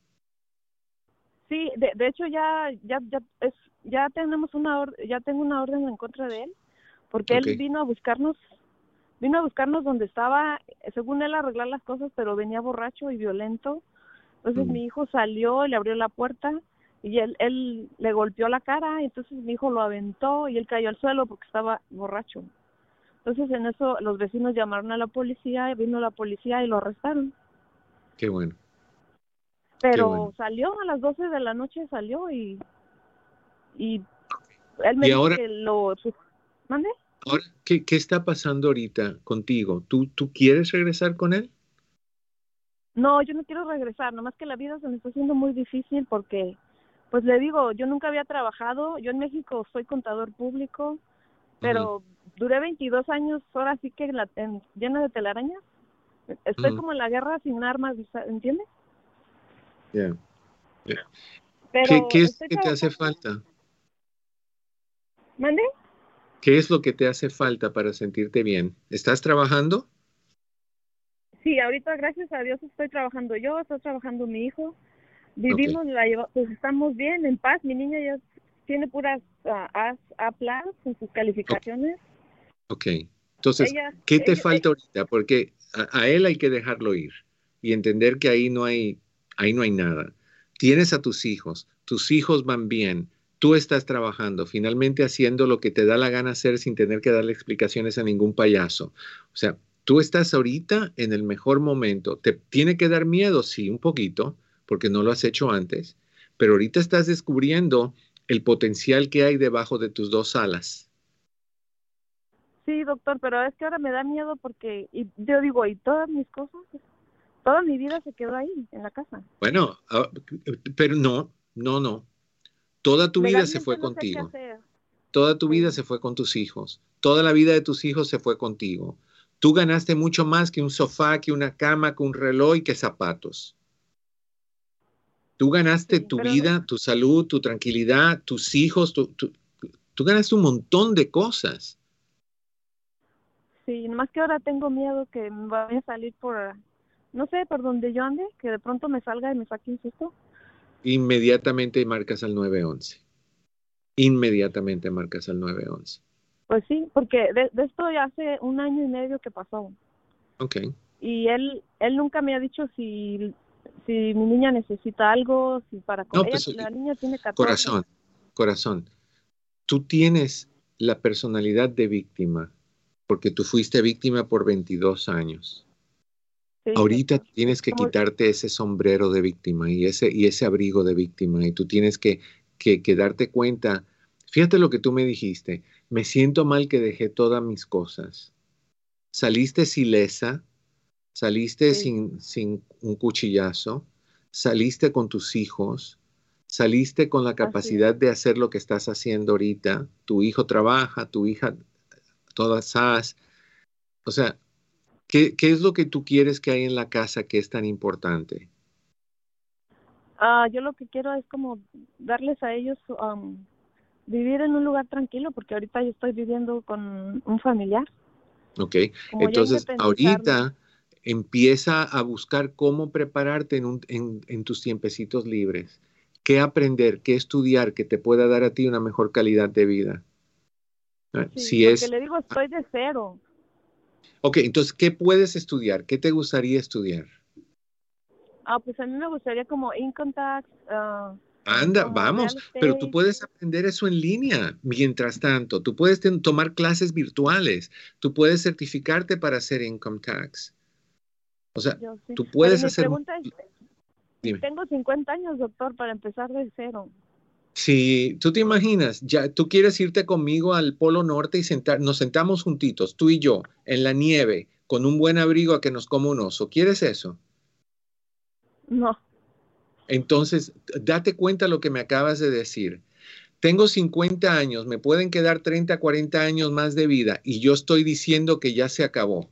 Sí, de, de hecho ya ya ya es ya tenemos una or- ya tengo una orden en contra de él porque Ok. él vino a buscarnos vino a buscarnos donde estaba, según él, arreglar las cosas, pero venía borracho y violento. Entonces Mm. mi hijo salió, le abrió la puerta y él él le golpeó la cara, y entonces mi hijo lo aventó y él cayó al suelo porque estaba borracho. Entonces en eso los vecinos llamaron a la policía, vino la policía y lo arrestaron. Qué bueno. Pero bueno. salió a las doce de la noche, salió y y él me Y dijo ahora- que lo... Pues, ¿mande? Ahora, ¿qué, qué está pasando ahorita contigo? ¿Tú, ¿Tú quieres regresar con él? No, yo no quiero regresar, nomás que la vida se me está haciendo muy difícil porque, pues le digo, yo nunca había trabajado, yo en México soy contador público, pero duré veintidós años, ahora sí que en la, en, llena de telarañas. Estoy Ujú. como en la guerra sin armas, ¿entiendes? Yeah. Yeah. Pero ¿Qué, qué es estoy lo que te hace trabajando. falta? ¿Mande? ¿Qué es lo que te hace falta para sentirte bien? ¿Estás trabajando? Sí, ahorita gracias a Dios estoy trabajando yo, está trabajando mi hijo. Vivimos, la lleva- pues estamos bien, en paz. Mi niña ya tiene puras uh, A, A plus en sus calificaciones. Ok. Entonces, Ella- ¿qué te ella- falta ahorita? Porque a, a él hay que dejarlo ir. y entender que ahí no hay, ahí no hay nada. Tienes a tus hijos, tus hijos van bien, tú estás trabajando, finalmente haciendo lo que te da la gana hacer sin tener que darle explicaciones a ningún payaso. O sea, tú estás ahorita en el mejor momento. ¿Te tiene que dar miedo? Sí, un poquito, porque no lo has hecho antes, pero ahorita estás descubriendo el potencial que hay debajo de tus dos alas. Sí, doctor, pero es que ahora me da miedo porque, y yo digo, ¿y todas mis cosas? Toda mi vida se quedó ahí, en la casa. Bueno, uh, pero no, no, no. Toda tu vida se fue no sé contigo. qué hacer. Toda tu Sí. vida se fue con tus hijos. Toda la vida de tus hijos se fue contigo. Tú ganaste mucho más que un sofá, que una cama, que un reloj y que zapatos. Tú ganaste Sí, tu pero- vida, tu salud, tu tranquilidad, tus hijos. Tu, tu, tú ganaste un montón de cosas. Sí, más que ahora tengo miedo que me vaya a salir por, no sé, por donde yo ande, que de pronto me salga y me saque un susto. Inmediatamente marcas al nueve once. Inmediatamente marcas al nueve once. Pues sí, porque de, de esto ya hace un año y medio que pasó. Ok. Y él él nunca me ha dicho si si mi niña necesita algo, si para No, ella, pues, la niña tiene catorce. Corazón, corazón. Tú tienes la personalidad de víctima, porque tú fuiste víctima por veintidós años. Sí, Ahorita doctor. tienes que Como- quitarte ese sombrero de víctima y ese, y ese abrigo de víctima, y tú tienes que, que, que darte cuenta. Fíjate lo que tú me dijiste. Me siento mal que dejé todas mis cosas. Saliste ilesa, saliste Sí. sin, sin un cuchillazo, saliste con tus hijos, saliste con la capacidad de hacer lo que estás haciendo ahorita. Tu hijo trabaja, tu hija, todas esas. O sea, ¿qué, qué es lo que tú quieres que hay en la casa que es tan importante? Ah, yo lo que quiero es como darles a ellos um, vivir en un lugar tranquilo, porque ahorita yo estoy viviendo con un familiar. ¿Ok? Como ya Entonces, independizarme. ahorita empieza a buscar cómo prepararte en, un, en, en tus tiempecitos libres. ¿Qué aprender, qué estudiar que te pueda dar a ti una mejor calidad de vida? Ah, Sí, si porque es, le digo, estoy de cero. ok, entonces, ¿qué puedes estudiar? ¿Qué te gustaría estudiar? Ah, pues a mí me gustaría como income tax, ah, Anda, como vamos, real pero estate. tú puedes aprender eso en línea. Mientras tanto, tú puedes ten- tomar clases virtuales. Tú puedes certificarte para hacer income tax. O sea, Yo sí. tú Pero puedes mi hacer... pregunta es, Dime. tengo cincuenta años, doctor, para empezar de cero. Si tú te imaginas, ya tú quieres irte conmigo al Polo Norte y sentar, nos sentamos juntitos, tú y yo, en la nieve, con un buen abrigo a que nos coma un oso. ¿Quieres eso? No. Entonces, date cuenta lo que me acabas de decir. Tengo cincuenta años, me pueden quedar treinta, cuarenta años más de vida y yo estoy diciendo que ya se acabó.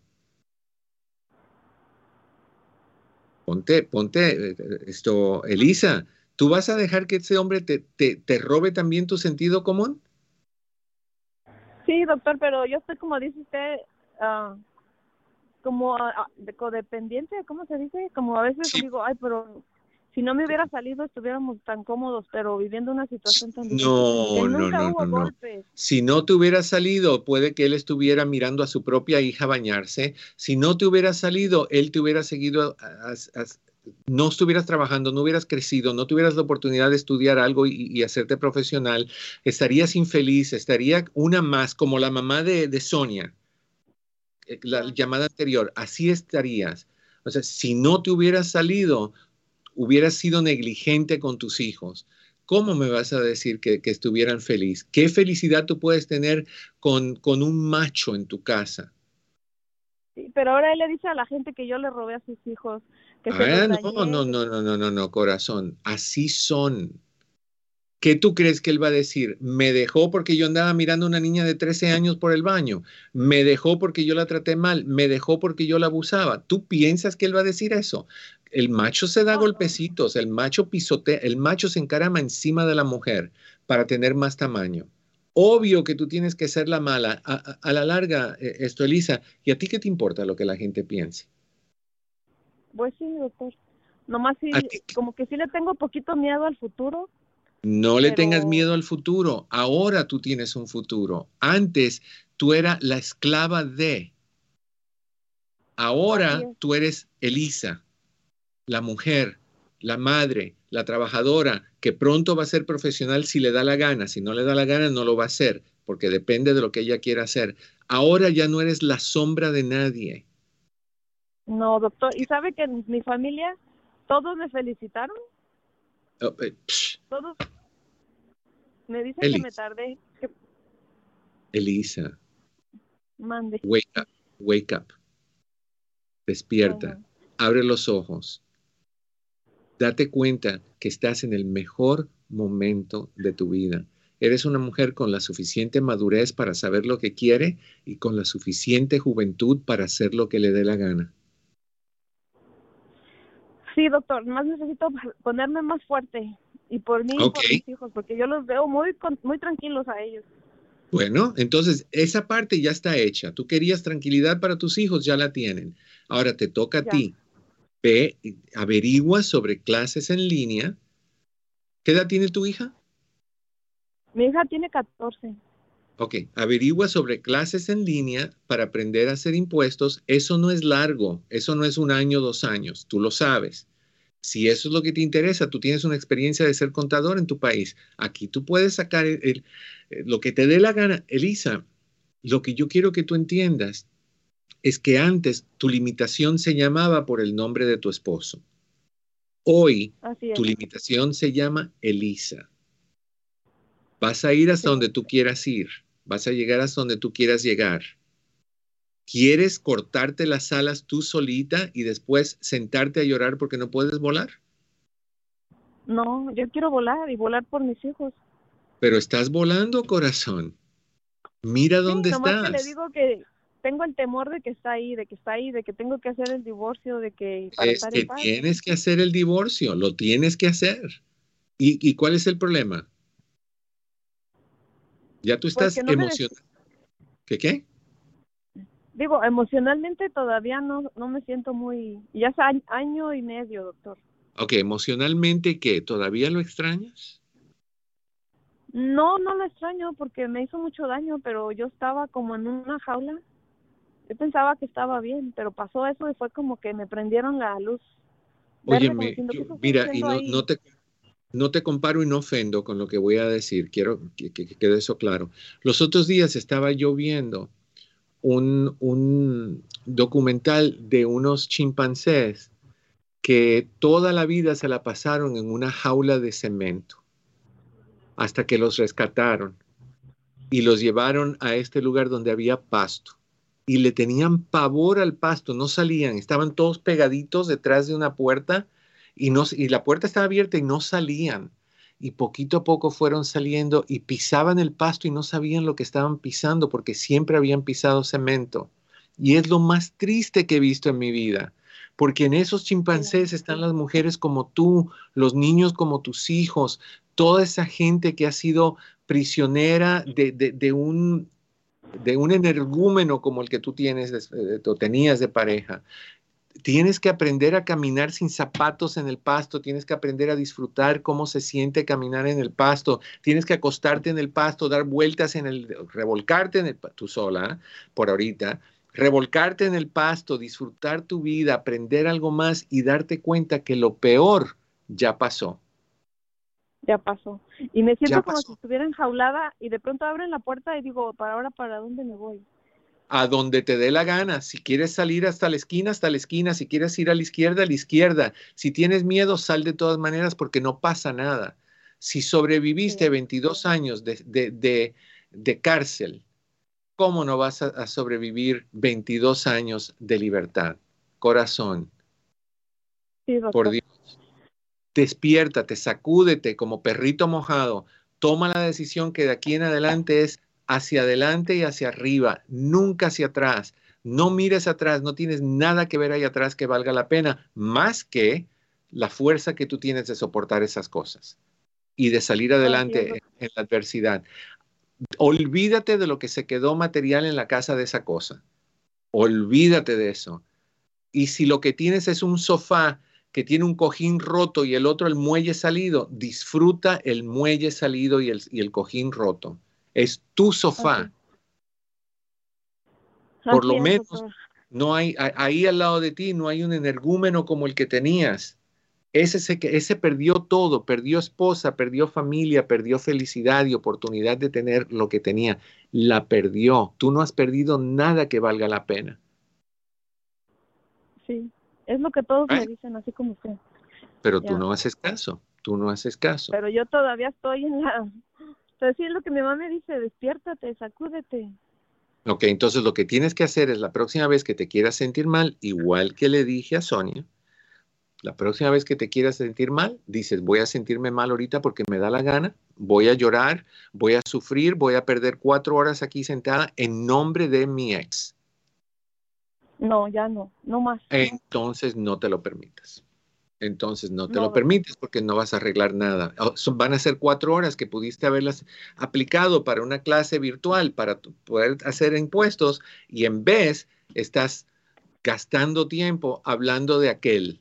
Ponte, ponte, eh, esto, Elisa, ¿tú vas a dejar que ese hombre te, te, te robe también tu sentido común? Sí, doctor, pero yo estoy, como dice usted, ah, como ah, de codependiente, ¿cómo se dice? Como a veces Sí. digo, ay, pero si no me hubiera salido estuviéramos tan cómodos, pero viviendo una situación tan difícil. No, Que no, nunca no, hubo no, no. golpes. Si no te hubiera salido, puede que él estuviera mirando a su propia hija bañarse. Si no te hubiera salido, él te hubiera seguido, a- a- a- no estuvieras trabajando, no hubieras crecido, no tuvieras la oportunidad de estudiar algo y, y hacerte profesional, estarías infeliz, estaría una más como la mamá de, de Sonia, eh, la llamada anterior, así estarías. O sea, si no te hubieras salido, hubieras sido negligente con tus hijos. ¿Cómo me vas a decir que, que estuvieran felices? ¿Qué felicidad tú puedes tener con, con un macho en tu casa? Sí, pero ahora él le dice a la gente que yo le robé a sus hijos, que se Ah, los no, dañé. no, no, no, no, no, no, corazón. Así son. ¿Qué tú crees que él va a decir? Me dejó porque yo andaba mirando a una niña de trece años por el baño. Me dejó porque yo la traté mal. Me dejó porque yo la abusaba. ¿Tú piensas que él va a decir eso? El macho se da No, no. golpecitos, el macho pisotea, el macho se encarama encima de la mujer para tener más tamaño. Obvio que tú tienes que ser la mala. A, a, a la larga, eh, esto, Elisa, ¿y a ti qué te importa lo que la gente piense? Pues sí, doctor. Nomás sí, ¿A ti? como que sí le tengo poquito miedo al futuro. No le Pero- tengas miedo al futuro. Ahora tú tienes un futuro. Antes tú eras la esclava de. Así Ahora es. tú eres Elisa. la mujer, la madre, la trabajadora, que pronto va a ser profesional si le da la gana. Si no le da la gana, no lo va a hacer, porque depende de lo que ella quiera hacer. Ahora ya no eres la sombra de nadie. No, doctor. ¿Y sabe que en mi familia todos me felicitaron? Oh, eh, Todos me dicen Elisa. que me tardé. Que... Elisa, Mande. wake up, wake up. Despierta, Ajá. Abre los ojos. Date cuenta que estás en el mejor momento de tu vida. Eres una mujer con la suficiente madurez para saber lo que quiere y con la suficiente juventud para hacer lo que le dé la gana. Sí, doctor, más necesito ponerme más fuerte. Y por mí y Ok. por mis hijos, porque yo los veo muy, con- muy tranquilos a ellos. Bueno, entonces esa parte ya está hecha. Tú querías tranquilidad para tus hijos, ya la tienen. Ahora te toca a Ya. ti. Ve, averigua sobre clases en línea. ¿Qué edad tiene tu hija? Mi hija tiene catorce. Ok, averigua sobre clases en línea para aprender a hacer impuestos. Eso no es largo, eso no es un año, dos años, tú lo sabes. Si eso es lo que te interesa, tú tienes una experiencia de ser contador en tu país. Aquí tú puedes sacar el- el- eh, lo que te dé la gana. Elisa, lo que yo quiero que tú entiendas es que antes tu limitación se llamaba por el nombre de tu esposo. Hoy Así es. tu limitación se llama Elisa. Vas a ir hasta Sí. donde tú quieras ir. Vas a llegar hasta donde tú quieras llegar. ¿Quieres cortarte las alas tú solita y después sentarte a llorar porque no puedes volar? No, yo quiero volar y volar por mis hijos. Pero estás volando, corazón. Mira dónde Sí, nomás estás. que le digo que tengo el temor de que está ahí, de que está ahí, de que tengo que hacer el divorcio, de que para Es estar que en paz. tienes que hacer el divorcio, lo tienes que hacer. ¿Y, y cuál es el problema? Ya tú Pues estás que no me des- emocionado. ¿Qué qué? Digo, emocionalmente todavía no, no me siento muy... Ya hace año, año y medio, doctor. Ok, emocionalmente, ¿qué? ¿Todavía lo extrañas? No, no lo extraño porque me hizo mucho daño, pero yo estaba como en una jaula. Yo pensaba que estaba bien, pero pasó eso y fue como que me prendieron la luz. Verme como Óyeme, diciendo, yo- ¿qué estás mira, y haciendo no, ahí? no te, no te comparo y no ofendo con lo que voy a decir. Quiero que, que- que quede eso claro. Los otros días estaba yo viendo un, un documental de unos chimpancés que toda la vida se la pasaron en una jaula de cemento hasta que los rescataron y los llevaron a este lugar donde había pasto. Y le tenían pavor al pasto, no salían, estaban todos pegaditos detrás de una puerta y, no, y la puerta estaba abierta y no salían. Y poquito a poco fueron saliendo y pisaban el pasto y no sabían lo que estaban pisando porque siempre habían pisado cemento. Y es lo más triste que he visto en mi vida, porque en esos chimpancés están las mujeres como tú, los niños como tus hijos, toda esa gente que ha sido prisionera de, de, de un de un energúmeno como el que tú tienes eh, o tenías de pareja. Tienes que aprender a caminar sin zapatos en el pasto, tienes que aprender a disfrutar cómo se siente caminar en el pasto, tienes que acostarte en el pasto, dar vueltas en el, revolcarte en el, tú sola, ¿eh? Por ahorita, revolcarte en el pasto, disfrutar tu vida, aprender algo más y darte cuenta que lo peor ya pasó. Ya pasó. Y me siento Ya como pasó. si estuviera enjaulada y de pronto abren la puerta y digo, ¿para ahora para dónde me voy? A donde te dé la gana. Si quieres salir hasta la esquina, hasta la esquina. Si quieres ir a la izquierda, a la izquierda. Si tienes miedo, sal de todas maneras porque no pasa nada. Si sobreviviste Sí. veintidós años de, de, de, de cárcel, ¿cómo no vas a, a sobrevivir veintidós años de libertad? Corazón, Sí, doctor. por Dios. Despiértate, sacúdete como perrito mojado. Toma la decisión que de aquí en adelante es hacia adelante y hacia arriba, nunca hacia atrás. No mires atrás, no tienes nada que ver ahí atrás que valga la pena, más que la fuerza que tú tienes de soportar esas cosas y de salir adelante en, en la adversidad. Olvídate de lo que se quedó material en la casa de esa cosa. Olvídate de eso. Y si lo que tienes es un sofá que tiene un cojín roto y el otro el muelle salido, disfruta el muelle salido y el, y el cojín roto. Es tu sofá. Okay. Por Así lo es, menos doctor. No hay, ahí al lado de ti no hay un energúmeno como el que tenías. Ese, se, ese perdió todo, perdió esposa, perdió familia, perdió felicidad y oportunidad de tener lo que tenía. La perdió. Tú no has perdido nada que valga la pena. Sí, es lo que todos ¿Eh? me dicen, así como usted. Pero Ya. tú no haces caso, tú no haces caso. Pero yo todavía estoy en la... Entonces, sí, es lo que mi mamá me dice, despiértate, sacúdete. Ok, entonces lo que tienes que hacer es la próxima vez que te quieras sentir mal, igual que le dije a Sonia, la próxima vez que te quieras sentir mal, dices, voy a sentirme mal ahorita porque me da la gana, voy a llorar, voy a sufrir, voy a perder cuatro horas aquí sentada en nombre de mi ex. No, ya no, no más. Entonces no te lo permitas. Entonces no te No, lo permites porque no vas a arreglar nada. Son- Van a ser cuatro horas que pudiste haberlas aplicado para una clase virtual, para tu- poder hacer impuestos, y en vez estás gastando tiempo hablando de aquel.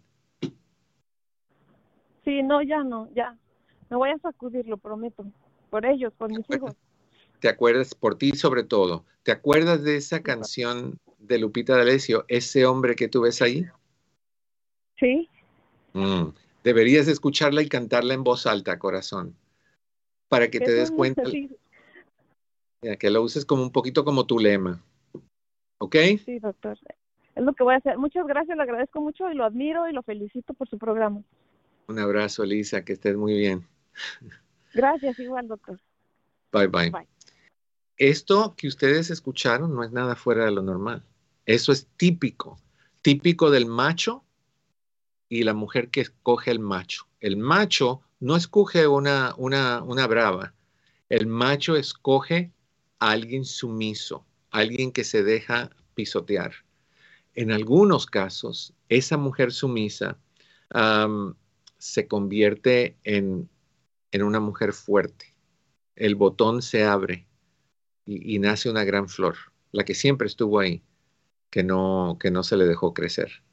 Sí, no, ya no, ya. Me voy a sacudir, lo prometo. Por ellos, por mis hijos. ¿Te acuerdas, por ti sobre todo, te acuerdas de esa canción de Lupita D'Alessio, Ese hombre que tú ves ahí? Sí. Mm. Deberías escucharla y cantarla en voz alta, corazón, para que te des Eso, cuenta, sí, ya, que lo uses como un poquito como tu lema. ¿Ok? sí, doctor. Es lo que voy a hacer. Muchas gracias, le agradezco mucho y lo admiro y lo felicito por su programa. Un abrazo, Elisa, que estés muy bien. Gracias, igual, doctor. Bye, bye. Bye. Esto que ustedes escucharon no es nada fuera de lo normal. Eso es típico, típico del macho y la mujer que escoge el macho. El macho no escoge una, una, una brava. El macho escoge a alguien sumiso, alguien que se deja pisotear. En algunos casos, esa mujer sumisa um, se convierte en, en una mujer fuerte. El botón se abre y, y nace una gran flor, la que siempre estuvo ahí, que no, que no se le dejó crecer.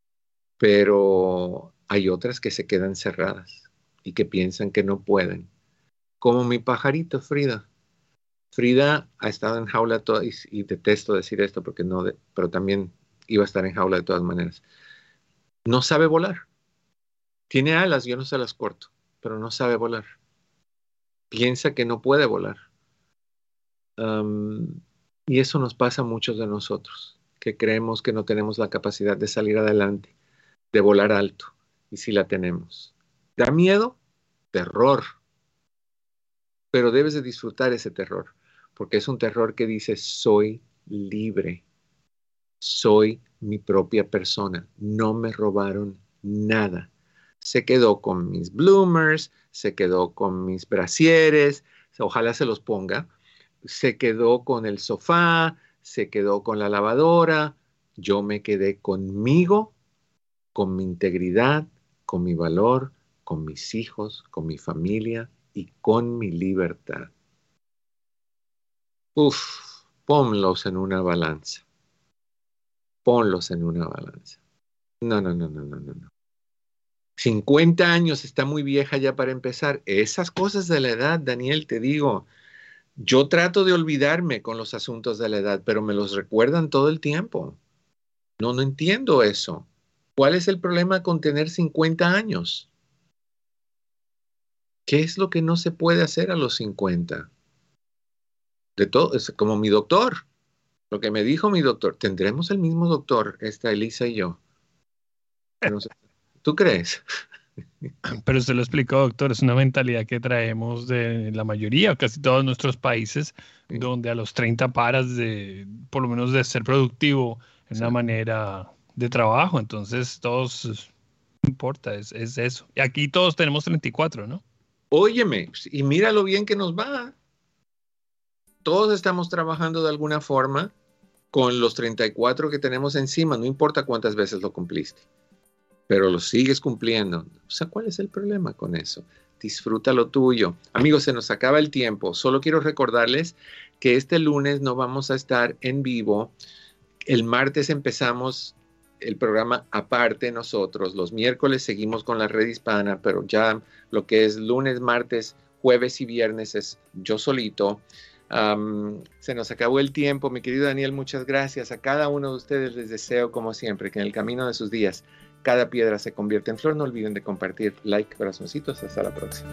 Pero hay otras que se quedan cerradas y que piensan que no pueden. Como mi pajarito Frida. Frida ha estado en jaula toda, y, y detesto decir esto porque no, de, pero también iba a estar en jaula de todas maneras. No sabe volar. Tiene alas, yo no se las corto, pero no sabe volar. Piensa que no puede volar. Um, y eso nos pasa a muchos de nosotros, que creemos que no tenemos la capacidad de salir adelante, de volar alto, y sí la tenemos. ¿Da miedo? Terror. Pero debes de disfrutar ese terror, porque es un terror que dice, soy libre, soy mi propia persona, no me robaron nada. Se quedó con mis bloomers, se quedó con mis brasieres, ojalá se los ponga, se quedó con el sofá, se quedó con la lavadora, yo me quedé conmigo, con mi integridad, con mi valor, con mis hijos, con mi familia y con mi libertad. Uf, ponlos en una balanza. Ponlos en una balanza. No, no, no, no, no, no, no. cincuenta años está muy vieja ya para empezar. Esas cosas de la edad, Daniel, te digo, yo trato de olvidarme con los asuntos de la edad, pero me los recuerdan todo el tiempo. No, no entiendo eso. ¿Cuál es el problema con tener cincuenta años? ¿Qué es lo que no se puede hacer a los cincuenta? De todo, es como mi doctor. Lo que me dijo mi doctor, tendremos el mismo doctor, esta Elisa y yo. No sé, ¿tú crees? Pero usted lo explicó, doctor, es una mentalidad que traemos de la mayoría, casi todos nuestros países, sí, donde a los treinta paras de, por lo menos de ser productivo en sí, una manera de trabajo. Entonces, todos, no importa, es, es eso. Y aquí todos tenemos treinta y cuatro, ¿no? Óyeme, y mira lo bien que nos va. Todos estamos trabajando de alguna forma con los treinta y cuatro que tenemos encima, no importa cuántas veces lo cumpliste, pero lo sigues cumpliendo. O sea, ¿cuál es el problema con eso? Disfruta lo tuyo. Amigos, se nos acaba el tiempo. Solo quiero recordarles que este lunes no vamos a estar en vivo. El martes empezamos el programa aparte nosotros. Los miércoles seguimos con la red hispana, pero ya lo que es lunes, martes, jueves y viernes es yo solito. Um, se nos acabó el tiempo. Mi querido Daniel, muchas gracias. A cada uno de ustedes les deseo, como siempre, que en el camino de sus días cada piedra se convierta en flor. No olviden de compartir, like, corazoncitos. Hasta la próxima.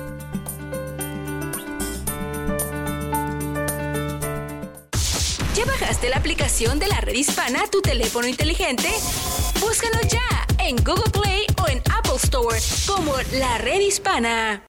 ¿Ya bajaste la aplicación de la Red Hispana a tu teléfono inteligente? Búscanos ya en Google Play o en Apple Store como La Red Hispana.